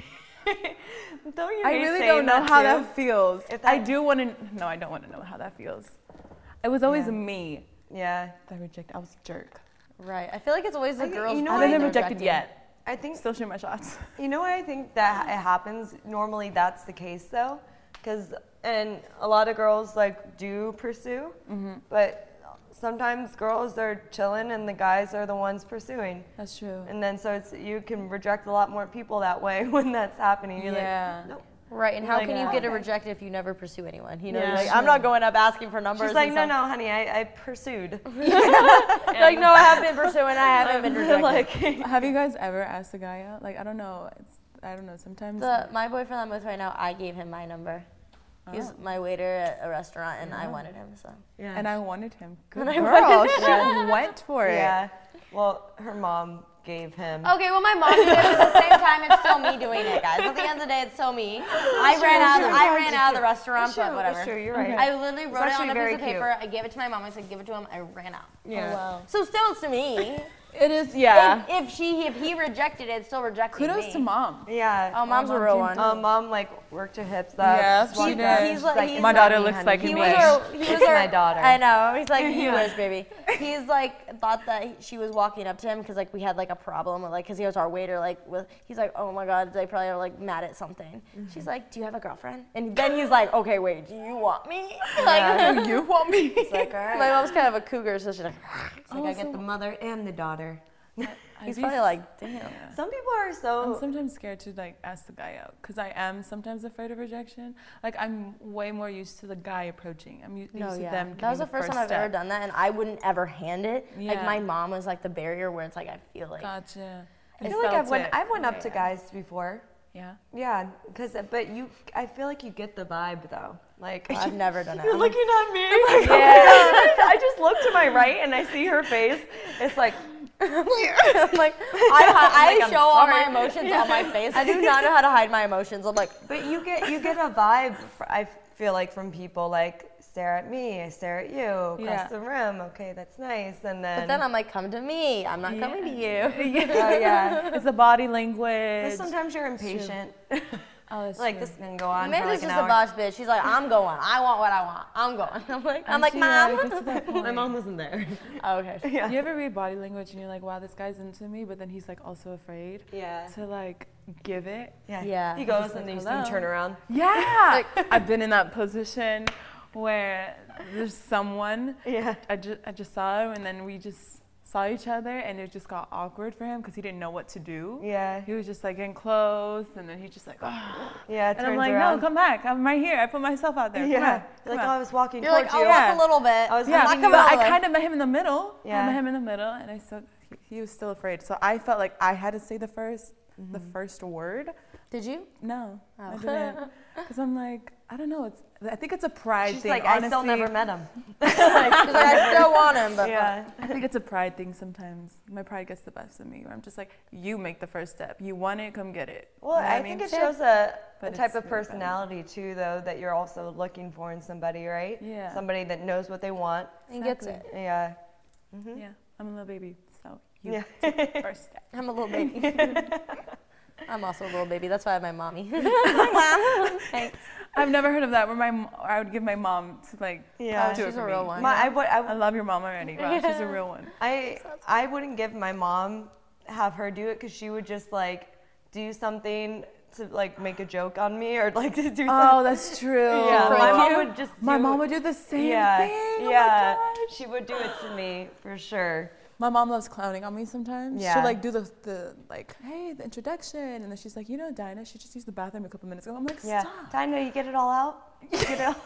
Don't you I hate really saying don't know that how too? that feels. If I that- do want to. No, I don't want to know how that feels. It was always Yeah. me Yeah, that rejected. I was a jerk. Right. I feel like it's always the I think- girls. you know I what? didn't being rejected rejected. yet. I think Still shoot my shots. you know why I think that it happens. Normally, that's the case though, because and a lot of girls like do pursue, Mm-hmm. but sometimes girls are chilling and the guys are the ones pursuing, That's true. and then so it's you can reject a lot more people that way when that's happening. You're Yeah. like, nope, Right, and how Like, can you uh, get a rejected if you never pursue anyone? You know, Yeah, you're like, true. I'm not going up asking for numbers. She's like, and no, stuff. no, honey, I, I pursued. Like, no, I have been pursuing. I haven't been rejected. like, Have you guys ever asked a guy out? Like, I don't know. It's, I don't know. Sometimes. The, my boyfriend I'm with right now, I gave him my number. He's Oh. my waiter at a restaurant, and I wanted him. So. yeah. And I wanted him. Good And I girl. She went for it. yeah. Well, her mom gave him. Okay, well, my mom did it, but at the same time, it's still me doing it, guys. At the end of the day, it's still me. I ran out. Of, I ran out of the restaurant, It's true, but whatever. It's true, you're right. Okay. I literally wrote it actually on a very piece of cute. paper. I gave it to my mom. I said, "Give it to him." I ran out. Yeah. Oh, wow. So still, it's to me. It is. Yeah. If, if she, if he rejected it, it's still rejecting Kudos me. to mom. Yeah. Oh, mom's mom a real did one. Um, mom like worked her hips up. Yeah, just she walked did. up, He's she's like- he's My "It's daughter not me, looks honey." like He me. was Wish. her, he was It's her, my daughter. I know. He's like, you Yeah. wish, baby. He's like, thought that he- she was walking up to him because like we had like a problem, with, like because he was our waiter. Like with, he's like, oh my god, they probably are like mad at something. Mm-hmm. She's like, do you have a girlfriend? And then he's like, okay, wait, do you want me? Yeah. Like, Do you want me? It's like, all right. my mom's kind of a cougar, so she's like, It's like I get the mother and the daughter. he's probably like, damn. Some people are I'm so. sometimes scared to like ask the guy out because I am sometimes afraid of rejection. Like I'm way more used to the guy approaching. I'm u- used No, to yeah. them. That was the giving first time I've ever step. done that, and I wouldn't ever hand it. Like Yeah. my mom was like the barrier where it's like I feel like. Gotcha. I feel like I've went. I've went up to Yeah. guys before. Yeah. Yeah, because but you, I feel like you get the vibe though. Like I've never done it. you're I'm like, looking at me. Like, yeah. I just look to my right and I see her face. It's like. I'm like, I, I, like, I I'm show all my sorry. emotions on my face. I do not know how to hide my emotions. I'm like, But you get you get a vibe. fr- I feel like from people like stare at me, I stare at you, across Yeah. the room. Okay, that's nice. And then. but then I'm like, come to me. I'm not coming to you. Oh yeah. It's the body But language. sometimes you're impatient. Oh, that's like true. this can go on for Amanda's like an just a hour. boss bitch. She's like, I'm going. I want what I want. I'm going. I'm like, I'm like, Actually, yeah, mom. it gets to that point. My mom wasn't there. Oh, okay. Yeah. You ever read body language and you're like, wow, this guy's into me, but then he's like also afraid Yeah. to like give it. Yeah. Yeah. He goes Just and like, then you see hello. him turn around. Yeah. I've been in that position where there's someone Yeah. I just I just saw him and then we just saw each other and it just got awkward for him because he didn't know what to do. Yeah. He was just like getting close and then he just like, oh. Yeah. It And I'm turns like, around. no, come back. I'm right here. I put myself out there. Come Yeah. on. You're Come like, on. oh, I was walking You're like, towards I'll you. walk Yeah. a little bit. I was Yeah, walking come but all the I way. kind of met him in the middle. I Yeah. met him in the middle, and I still he, he was still afraid. So I felt like I had to say the 1st the first word. Did you? No, I Oh. didn't, because I'm like I don't know. It's I think it's a pride She's thing. like, honestly. I still never met him. She's like, I still want him, but Yeah. I think it's a pride thing sometimes. My pride gets the best of me. Where I'm just like, you make the first step. You want it, come get it. Well, You know what I mean? think it shows a, But a type it's of really bad. personality too, though, that you're also looking for in somebody, right? Yeah. Somebody that knows what they want. he gets it. Exactly. Yeah. Yeah, I'm a little baby, so you Yeah. take the first step. I'm a little baby. I'm also a little baby. That's why I have my mommy. Mom. Thanks. I've never heard of that. Where my m- or I would give my mom to like Yeah. do it she's for a real me. one. My, I, would, I I, love your mom already. Wow, she's a real one. I, I wouldn't give my mom, have her do it because she would just like do something to like make a joke on me or like to do something. Oh, that's true. Yeah, Prank my mom you? would just My do- mom would do the same yeah, thing. Oh my yeah, gosh. she would do it to me for sure. My mom loves clowning on me sometimes. Yeah. She'll like do the, the like, hey, the introduction, and then she's like, you know, Dinah, she just used the bathroom a couple minutes ago. I'm like, Yeah, stop. Dinah, you get it all out. You get it all.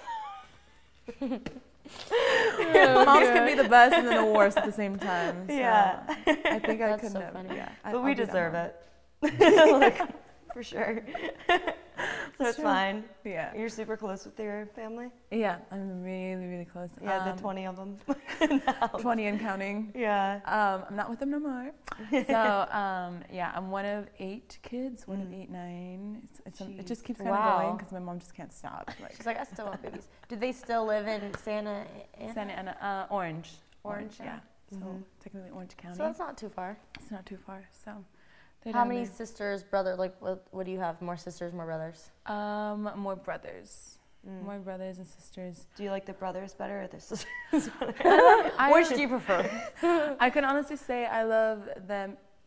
Moms can be the best and then the worst at the same time. So Yeah. I think I That's could so never. funny. Yeah, I- But I'll we be that deserve mom. it. Like, for sure. So it's true. fine. Yeah. You're super close with your family? Yeah, I'm really, really close. Yeah, Um, the twenty of them. twenty and counting. Yeah. Um, I'm not with them no more. So um, yeah, I'm one of eight kids. One of eight, nine. It's, it's, it just keeps kind of Wow. going because my mom just can't stop. Like She's like, I still want babies. Do they still live in Santa Ana? Santa Ana, uh, Orange. Orange, yeah. yeah. So Mhm. technically Orange County. So that's not too far. It's not too far. So they're How down many there. sisters, brother? Like, what, what do you have? More sisters, more brothers? Um, more brothers. Mm. More brothers and sisters. Do you like the brothers better or the sisters better? I, Which do you prefer? I can honestly say I love them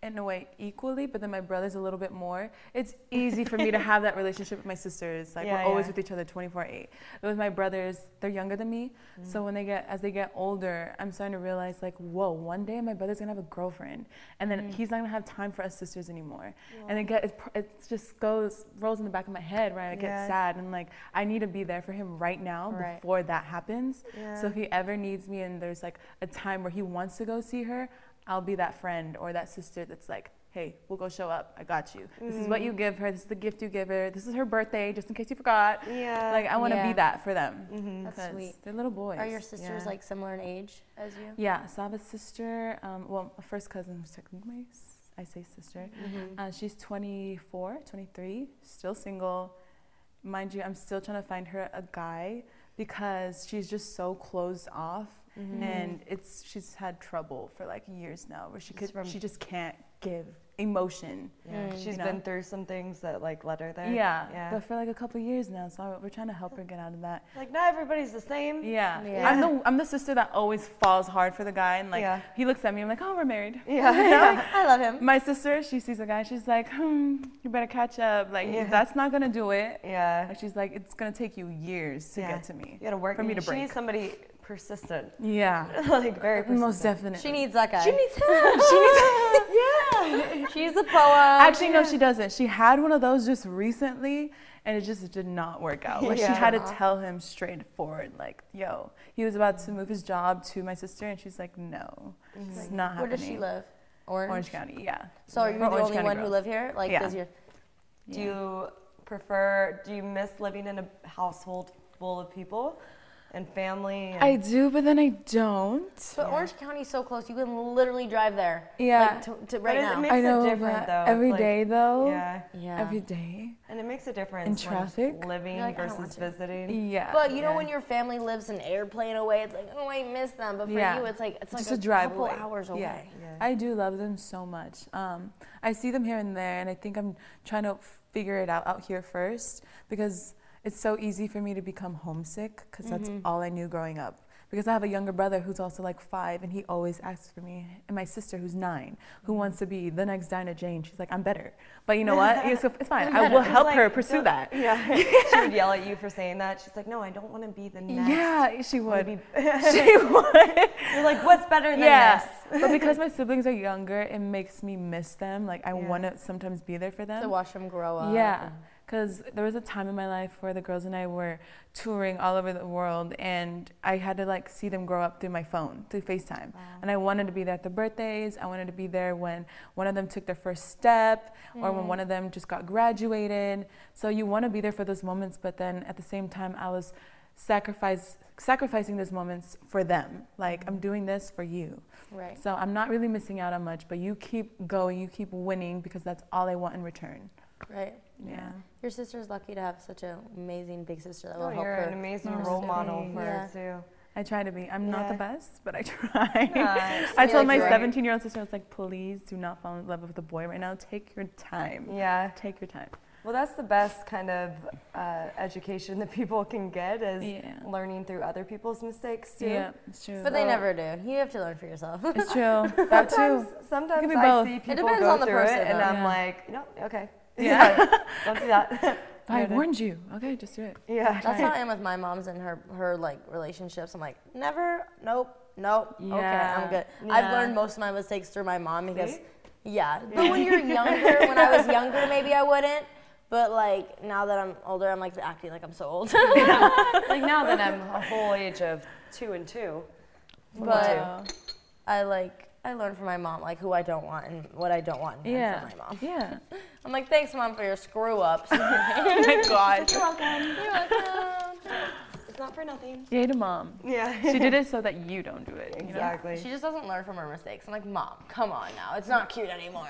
in a way equally, but then my brother's a little bit more. It's easy for me to have that relationship with my sisters. Like, Yeah, we're always yeah. with each other twenty-four eight. With my brothers, they're younger than me. Mm-hmm. So when they get, as they get older, I'm starting to realize, like, whoa, one day my brother's gonna have a girlfriend. And then mm-hmm. he's not gonna have time for us sisters anymore. Yeah. And it, get, it, it just goes, rolls in the back of my head, right? I get yeah. sad. And like, I need to be there for him right now right. before that happens. Yeah. So if he ever needs me and there's like a time where he wants to go see her, I'll be that friend or that sister that's like, hey, we'll go show up. I got you. This mm-hmm. is what you give her. This is the gift you give her. This is her birthday, just in case you forgot. Yeah. Like, I want to yeah. be that for them. Mm-hmm. That's sweet. They're little boys. Are your sisters yeah. like similar in age as you? Yeah. So I have a sister, um, well, a first cousin who's technically my, I say sister. Mm-hmm. Uh, she's twenty-four, twenty-three, still single. Mind you, I'm still trying to find her a guy because she's just so closed off. Mm-hmm. And it's she's had trouble for like years now where she could from, she just can't give emotion. Yeah. Mm. She's know? been through some things that like led her there. Yeah, yeah. But for like a couple of years now, so we're trying to help her get out of that. Like, not everybody's the same. Yeah. yeah. I'm the I'm the sister that always falls hard for the guy, and like yeah. he looks at me, I'm like, oh, we're married. Yeah, yeah. I love him. My sister, she sees a guy, she's like, hmm, you better catch up. Like yeah. that's not gonna do it. Yeah. And she's like, it's gonna take you years to yeah. get to me. You gotta work for me to break. She needs somebody persistent. Yeah. Like very persistent. Most definitely. She needs that guy. She needs him. She needs Yeah. She's a poem. Actually, no, she doesn't. She had one of those just recently, and it just did not work out. Like, yeah. she had to tell him straightforward, like, yo, he was about to move his job to my sister, and she's like, no, mm-hmm. it's not happening. Where does she live? Orange? Orange County, yeah. So are you the Orange only County one girls. Who live here? Like, yeah. does your... Do yeah. you prefer, do you miss living in a household full of people? And family. And I do, but then I don't. But yeah. Orange County's so close. You can literally drive there. Yeah. Like, to, to right it, now. It makes I know, it different, though. Every like, day, though. Yeah. Yeah. Every day. And it makes a difference. In traffic. Living like, versus visiting. Yeah. But you yeah. know, when your family lives an airplane away, it's like, oh, I miss them. But for yeah. you, it's like it's just like a, a drive couple away. hours away. Yeah. yeah. I do love them so much. Um, I see them here and there, and I think I'm trying to figure it out out here first because it's so easy for me to become homesick because that's mm-hmm. all I knew growing up. Because I have a younger brother who's also like five, and he always asks for me. And my sister, who's nine, who wants to be the next Dinah Jane. She's like, I'm better. But you know what? It's, it's fine. I will help like, her pursue that. Yeah. She would yell at you for saying that. She's like, no, I don't want to be the next. Yeah, she would. Be she would. You're like, what's better than yeah. this? But because my siblings are younger, it makes me miss them. Like, I yeah. want to sometimes be there for them. To watch them grow up. Yeah. Because there was a time in my life where the girls and I were touring all over the world, and I had to like see them grow up through my phone, through FaceTime. Wow. And I wanted to be there at the birthdays. I wanted to be there when one of them took their first step, mm. or when one of them just got graduated. So you want to be there for those moments, but then at the same time, I was sacrifice, sacrificing those moments for them. Like, I'm doing this for you. Right. So I'm not really missing out on much, but you keep going, you keep winning, because that's all I want in return. Right. Yeah. Your sister's lucky to have such an amazing big sister that will oh, help you're her. An amazing role model for yeah. her too. I try to be. I'm yeah. not the best, but I try. Yeah, I told like my right. seventeen-year-old sister, I was like, please do not fall in love with a boy right now. Take your time. Yeah. Take your time. Well, that's the best kind of uh, education that people can get is yeah. learning through other people's mistakes too. Yeah, it's true. But so, they never do. You have to learn for yourself. It's true. That too. Sometimes I both. see people it depends go on the through person, it, and though. I'm yeah. like, no, okay. Yeah. Don't do that. I warned you. Okay, just do it. Yeah. That's how I am with my mom's and her her like relationships. I'm like, never, nope, nope. Yeah. Okay, I'm good. Yeah. I've learned most of my mistakes through my mom because, yeah. But when you're younger, when I was younger, maybe I wouldn't. But like now that I'm older, I'm like acting like I'm so old. Like now that I'm a whole age of two and two. But wow. I like. I learned from my mom, like, who I don't want and what I don't want yeah. from my mom. Yeah. I'm like, thanks, Mom, for your screw-ups. Oh, my God. You're welcome. You're welcome. It's not for nothing. Yay to Mom. Yeah. She did it so that you don't do it. Exactly. You know? She just doesn't learn from her mistakes. I'm like, Mom, come on now. It's not cute anymore.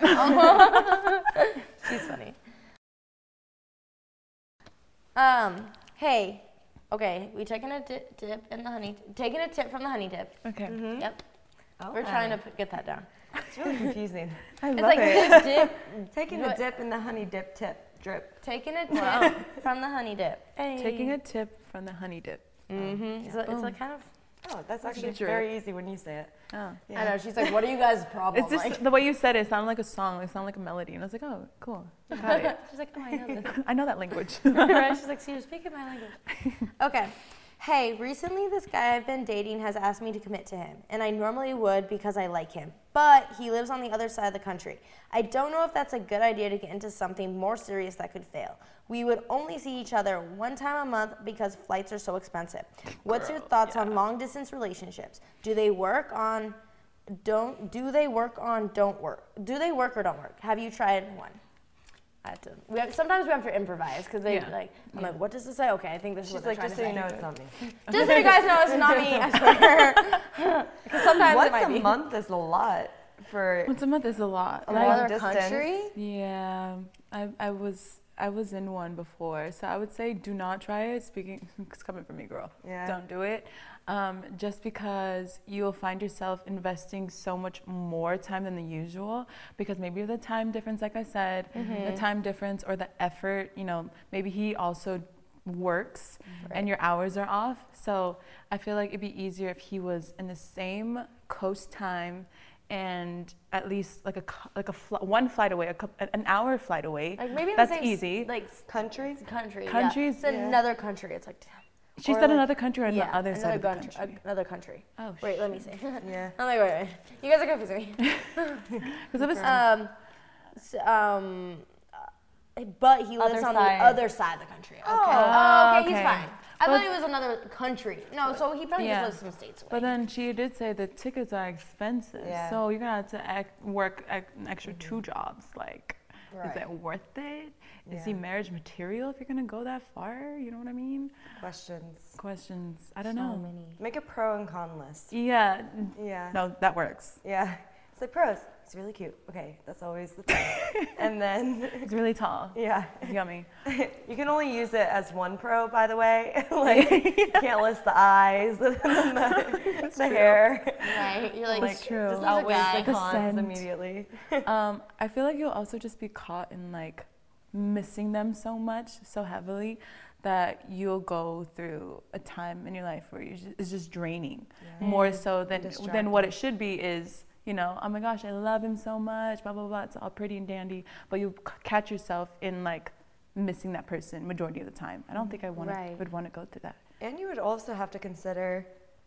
She's funny. Um, hey. Okay, we taking a dip, dip in the honey, taking a tip from the honey dip. Okay. Mm-hmm. Yep. Oh, We're trying to get that down. It's really confusing. I it's love like it. dip, taking a dip in the honey dip tip drip. Taking a tip wow. from the honey dip. Hey. Taking a tip from the honey dip. Mm-hmm. Oh, yeah. So it's like kind of. Oh, that's actually Drip. very easy when you say it. Oh. I know. She's like, what are you guys' problem? It's just like, the way you said it, it sounded like a song. It sounded like a melody. And I was like, oh, cool. Got it. she's like, oh, I know this. I know that language. Right? She's like, so you're speaking my language. Okay. Hey, recently this guy I've been dating has asked me to commit to him, and I normally would because I like him, but he lives on the other side of the country. I don't know if that's a good idea to get into something more serious that could fail. We would only see each other one time a month because flights are so expensive. What's your thoughts on long distance relationships? Do they work on don't do they work on don't work? Do they work or don't work? Have you tried one? I have to, we have, sometimes we have to improvise because they Yeah. like. I'm Yeah. like, what does this say? Okay, I think this is She's what they're like, trying just to so you say. know, it's not me. Just so you guys know, it's not me. I swear. Because sometimes Once it might a be. month is a lot for Once a month is a lot. a Like, long Another distance. country? yeah, I, I was I was in one before, so I would say do not try it. Speaking, it's coming from me, girl. Yeah. Don't do it. Um, just because you'll find yourself investing so much more time than the usual, because maybe the time difference, like I said, the time difference or the effort, you know, maybe he also works and your hours are off. So I feel like it'd be easier if he was in the same coast time and at least like a co- like a fl- one flight away, a coup- an hour flight away. Like maybe in That's the same s- easy. Like s- countries. country. Countries? Yeah. It's Yeah. another country. It's like. damn. She or said like- another country or on yeah, the other another side of the country, country. Another country. Oh, Wait, let me see. Yeah. I'm like, wait, wait. You guys are confusing me. Because it was Um, s- um, uh, but he lives Other on side. the other side of the country. Okay. Oh. Oh, okay, he's okay. fine. I But- thought it was another country. No, so he probably Yeah. just lives some states away. But then she did say the tickets are expensive, Yeah. so you're gonna have to act, work ac- an extra two jobs. Like, Right. is that worth it? Is he Yeah. marriage material if you're gonna go that far? You know what I mean? Questions. Questions. I don't so know. many. Make a pro and con list. Yeah. Yeah. No, that works. Yeah. It's like pros. It's really cute. Okay, that's always the thing. And then, It's really tall. yeah. Yummy. You can only use it as one pro, by the way. Like, you can't list the eyes and the, the hair. Right? You're like, Like, true. just He's a outweighs guy. the The cons scent. immediately. um, I feel like you'll also just be caught in like missing them so much, so heavily, that you'll go through a time in your life where you just, it's just draining, Yeah. more so than than what Distracting. it should be. Is, you know, oh my gosh, I love him so much, blah blah blah. It's all pretty and dandy, but you c- catch yourself in like missing that person majority of the time. I don't think I want Right. would want to go through that. And you would also have to consider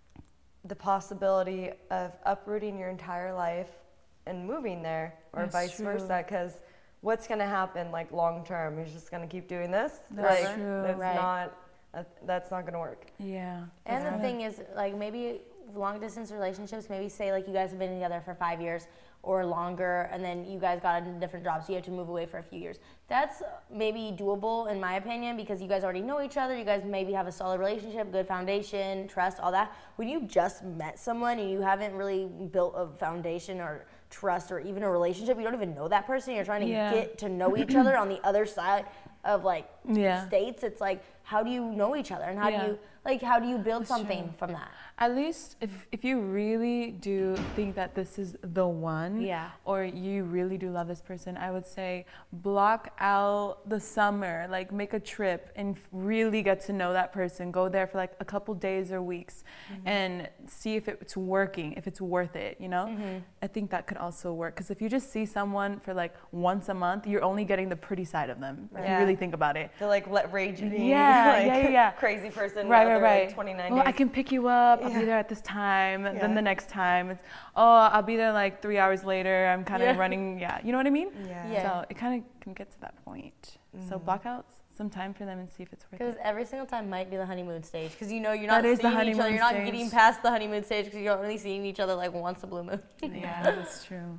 the possibility of uprooting your entire life and moving there, or That's vice true. versa. Because what's going to happen, like long term? You're just going to keep doing this. That's like, true. That's Right. not. That, that's not going to work. Yeah. And It's the kinda- thing is, like, maybe long distance relationships, maybe say, like, you guys have been together for five years or longer, and then you guys got a different job, so you have to move away for a few years. That's maybe doable, in my opinion, because you guys already know each other. You guys maybe have a solid relationship, good foundation, trust, all that. When you just met someone and you haven't really built a foundation or trust or even a relationship, you don't even know that person, you're trying to Yeah. get to know each other on the other side of, like, Yeah. states. It's like, how do you know each other, and how Yeah. do you like how do you build That's something true. from that? At least if, if you really do think that this is the one, Yeah. or you really do love this person, I would say block out the summer, like make a trip and f- really get to know that person. Go there for like a couple days or weeks and see if it's working, if it's worth it, you know? I think that could also work, because if you just see someone for like once a month, you're only getting the pretty side of them, if you Yeah. really think about it. The like let raging, Yeah, like, yeah, yeah, yeah. crazy person. Right, the right, other, right. Like twenty-nine Oh, days. I can pick you up. I'll Yeah. be there at this time. And then Yeah. the next time, it's, oh, I'll be there like three hours later. I'm kind of Yeah. running. Yeah, you know what I mean? Yeah. Yeah. So it kind of can get to that point. So block out some time for them and see if it's worth Because it. every single time might be the honeymoon stage, because you know you're not That is the seeing each other. honeymoon You're not stage. getting past the honeymoon stage because you're only seeing each other like once a blue moon. Yeah, that's true.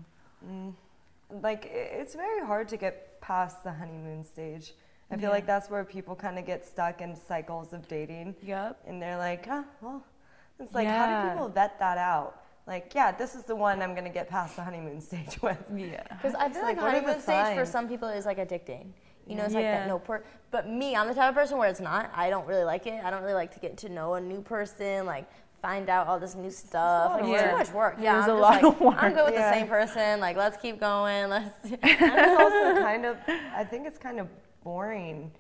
Like i- it's very hard to get past the honeymoon stage. I feel Yeah. like that's where people kind of get stuck in cycles of dating, Yep. and they're like, oh, well, it's like, how Yeah. do people vet that out? Like, yeah, this is the one I'm gonna get past the honeymoon stage with. Yeah. Because I feel like, like, what are the honeymoon stage for signs? some people is like addicting. You know, it's Yeah. like that no per. But me, I'm the type of person where it's not. I don't really like it. I don't really like to get to know a new person, like find out all this new stuff. Like, of it's too work. much work. Yeah, There's I'm a just lot like, of work. I'm good with Yeah. the same person. Like, let's keep going. Let's. And it's also kind of, I think it's kind of boring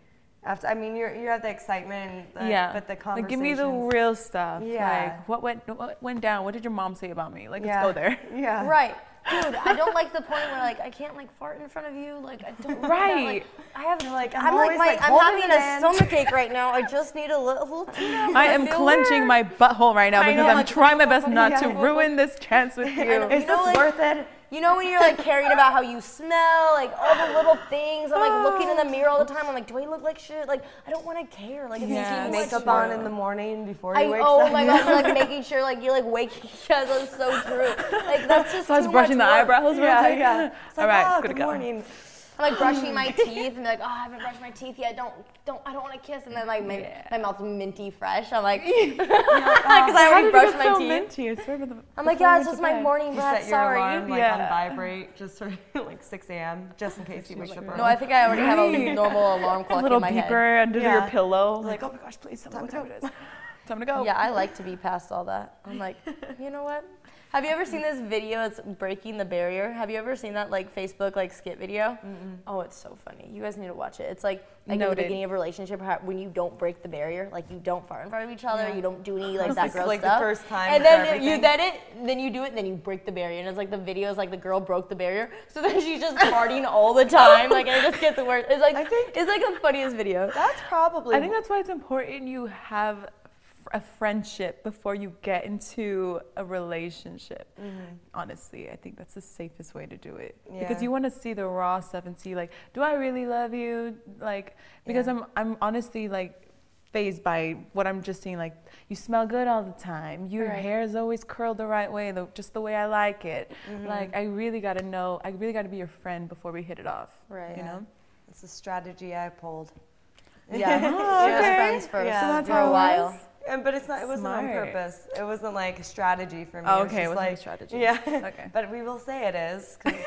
After, I mean, you're, you have the excitement, the, yeah. but the Like, conversations. give me the real stuff. Yeah. Like, what went, what went down? What did your mom say about me? Like, Yeah. let's go there. Yeah. Right. Dude, I don't like the point where like I can't like fart in front of you. Like I don't. like Right. that. Like, I have Like, I'm I'm like always, my, like, I'm holding having it a in. stomachache right now. I just need a little, a little tune-up. I am feel clenching weird. my butthole right now I because know, I'm like, trying my best not yeah. to ruin this chance with you. know. Is You know, this like- worth it? You know when you're like caring about how you smell, like all the little things. I'm like looking in the mirror all the time. I'm like, do I look like shit? Like I don't want to care. Like it's Yeah, too that's much. Makeup on in the morning before I, you wake oh up. my god, like making sure like you're like waking. Yes, that's so true. Like that's just So I was too brushing the much work. eyebrows. real Yeah, quick. yeah. It's All like, right, oh, it's good to good go. morning. I'm like brushing my teeth and be like, oh, I haven't brushed my teeth yet. Don't, don't, I don't want to kiss. And then like my, Yeah. my mouth's minty fresh. I'm like, because Because I already brushed my so teeth. minty? I swear by the, I'm like, before I yeah, went it's to just my bed. morning You breath. set your Sorry. alarm like Yeah. on vibrate, just for like six a.m. just in case you wake up early. No, I think I already have a Right. normal alarm A clock little in my beeper head. under Yeah. your pillow. Like, oh my gosh, please tell me what time it is. Time to go. Yeah, I like to be past all that. I'm like, you know what? Have you ever seen this video? It's breaking the barrier. Have you ever seen that like Facebook like skit video? Mm-mm. Oh, it's so funny. You guys need to watch it. It's like like in the Noted. beginning of a relationship, how, when you don't break the barrier, like you don't fart in front of each other, Yeah. you don't do any like It's that like- gross like the stuff. first time and for then you everything. then it, then you do it, and then you break the barrier, and it's like the video is like the girl broke the barrier, so then she's just farting all the time, like and it just gets worse. It's like I think- it's like the funniest video. That's probably. I think that's why it's important you have f- a friendship before you get into a relationship. Honestly, I think that's the safest way to do it. Because Yeah. you want to see the raw stuff and see like, do I really love you? Like, because Yeah. I'm I'm honestly like phased by what I'm just seeing. Like, you smell good all the time. Your Right. hair is always curled the right way, the, just the way I like it. Like, I really got to know. I really got to be your friend before we hit it off. Right. You know. It's a strategy I pulled. Yeah, Oh, we was okay. friends for, Yeah. So that's for how a it while. was? And, but it's not. It wasn't on Smart. purpose. It wasn't like a strategy for me. Oh, It was okay, it just wasn't a like, strategy. Yeah. Okay. But we will say it is. 'Cause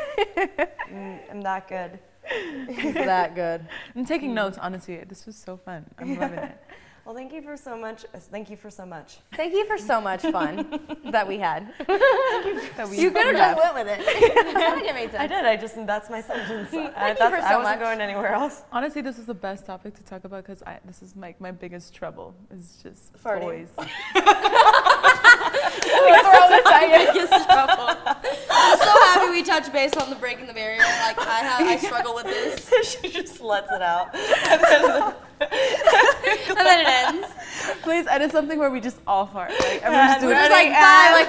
mm, I'm that good. It's that good. I'm taking notes. Honestly, this was so fun. I'm loving it. Well, thank you for so much. uh, Thank you for so much. Thank you for so much fun that we had. That we You could have have. just went with it. I think it made I sense. did. I just that's my sentence. I, you that's, for I so wasn't much. going anywhere else. Honestly, this is the best topic to talk about because I this is like my biggest trouble. It's just Farting. boys. I'm so happy we touched base on the breaking the barrier. Like I have, I struggle with this, She just lets it out. and then it ends. Please edit something where we just all fart. Like, I'm Yeah, just doing We're just Ready, like bye.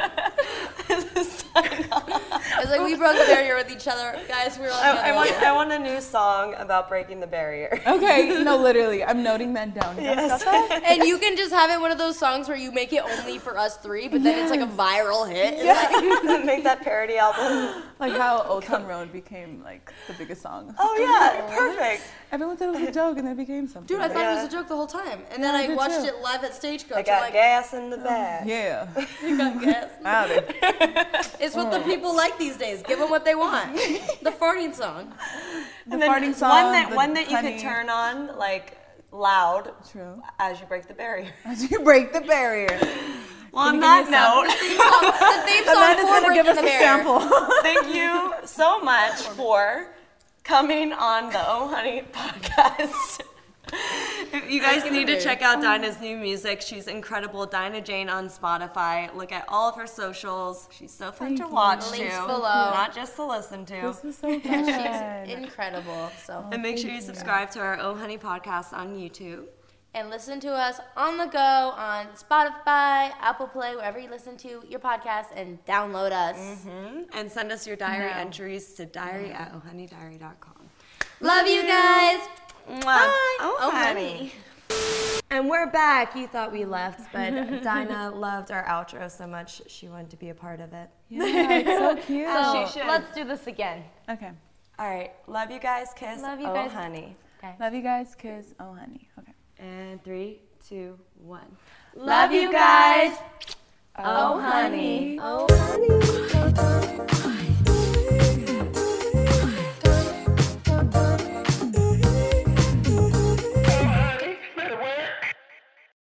and- Like it's like we broke the barrier with each other, guys. We were all I, I together. want. I want a new song about breaking the barrier. Okay, no, literally, I'm noting that down. You guys got that? And you can just have it one of those songs where you make it only for us three, but then it's like a viral hit. It's like, Make that parody album. Like how Old Town Road became like the biggest song. Oh yeah, perfect. Everyone said it was a joke and then it became something. dude, I thought Yeah. it was a joke the whole time, and then Yeah, I I did watched too. it live at Stagecoach. I I'm got like, gas in the bag. Yeah. you got gas. Howdy. It's what the people like these days. Give them what they want. The farting song. The And then farting song. One that the one that you honey. could turn on like loud True. as you break the barrier. As you break the barrier. On you that give me a note, The theme song Amanda's for gonna breaking give us the a barrier. sample. thank you so much for coming on the Oh Honey podcast. You guys need to check out Dinah's new music. She's incredible. Dinah Jane on Spotify. Look at all of her socials. She's so fun to watch Links too, below. not just to listen to. This is so Yeah, good. she's incredible. So. And make sure you subscribe to our Oh Honey podcast on YouTube. And listen to us on the go on Spotify, Apple Play, wherever you listen to your podcast, and download us. Mm-hmm. And send us your diary No. entries to diary at oh honey diary dot com. Love you guys. Mwah. Bye. Oh, Oh, honey. And we're back. You thought we left, but Dinah loved our outro so much she wanted to be a part of it. Yeah, it's so cute. So she should. let's do this again. Okay. All right. Love you guys. Kiss. Love you oh, guys. honey. Love you guys. Kiss. Oh, honey. Okay. And three, two, one. Love you guys. Oh, honey. Oh,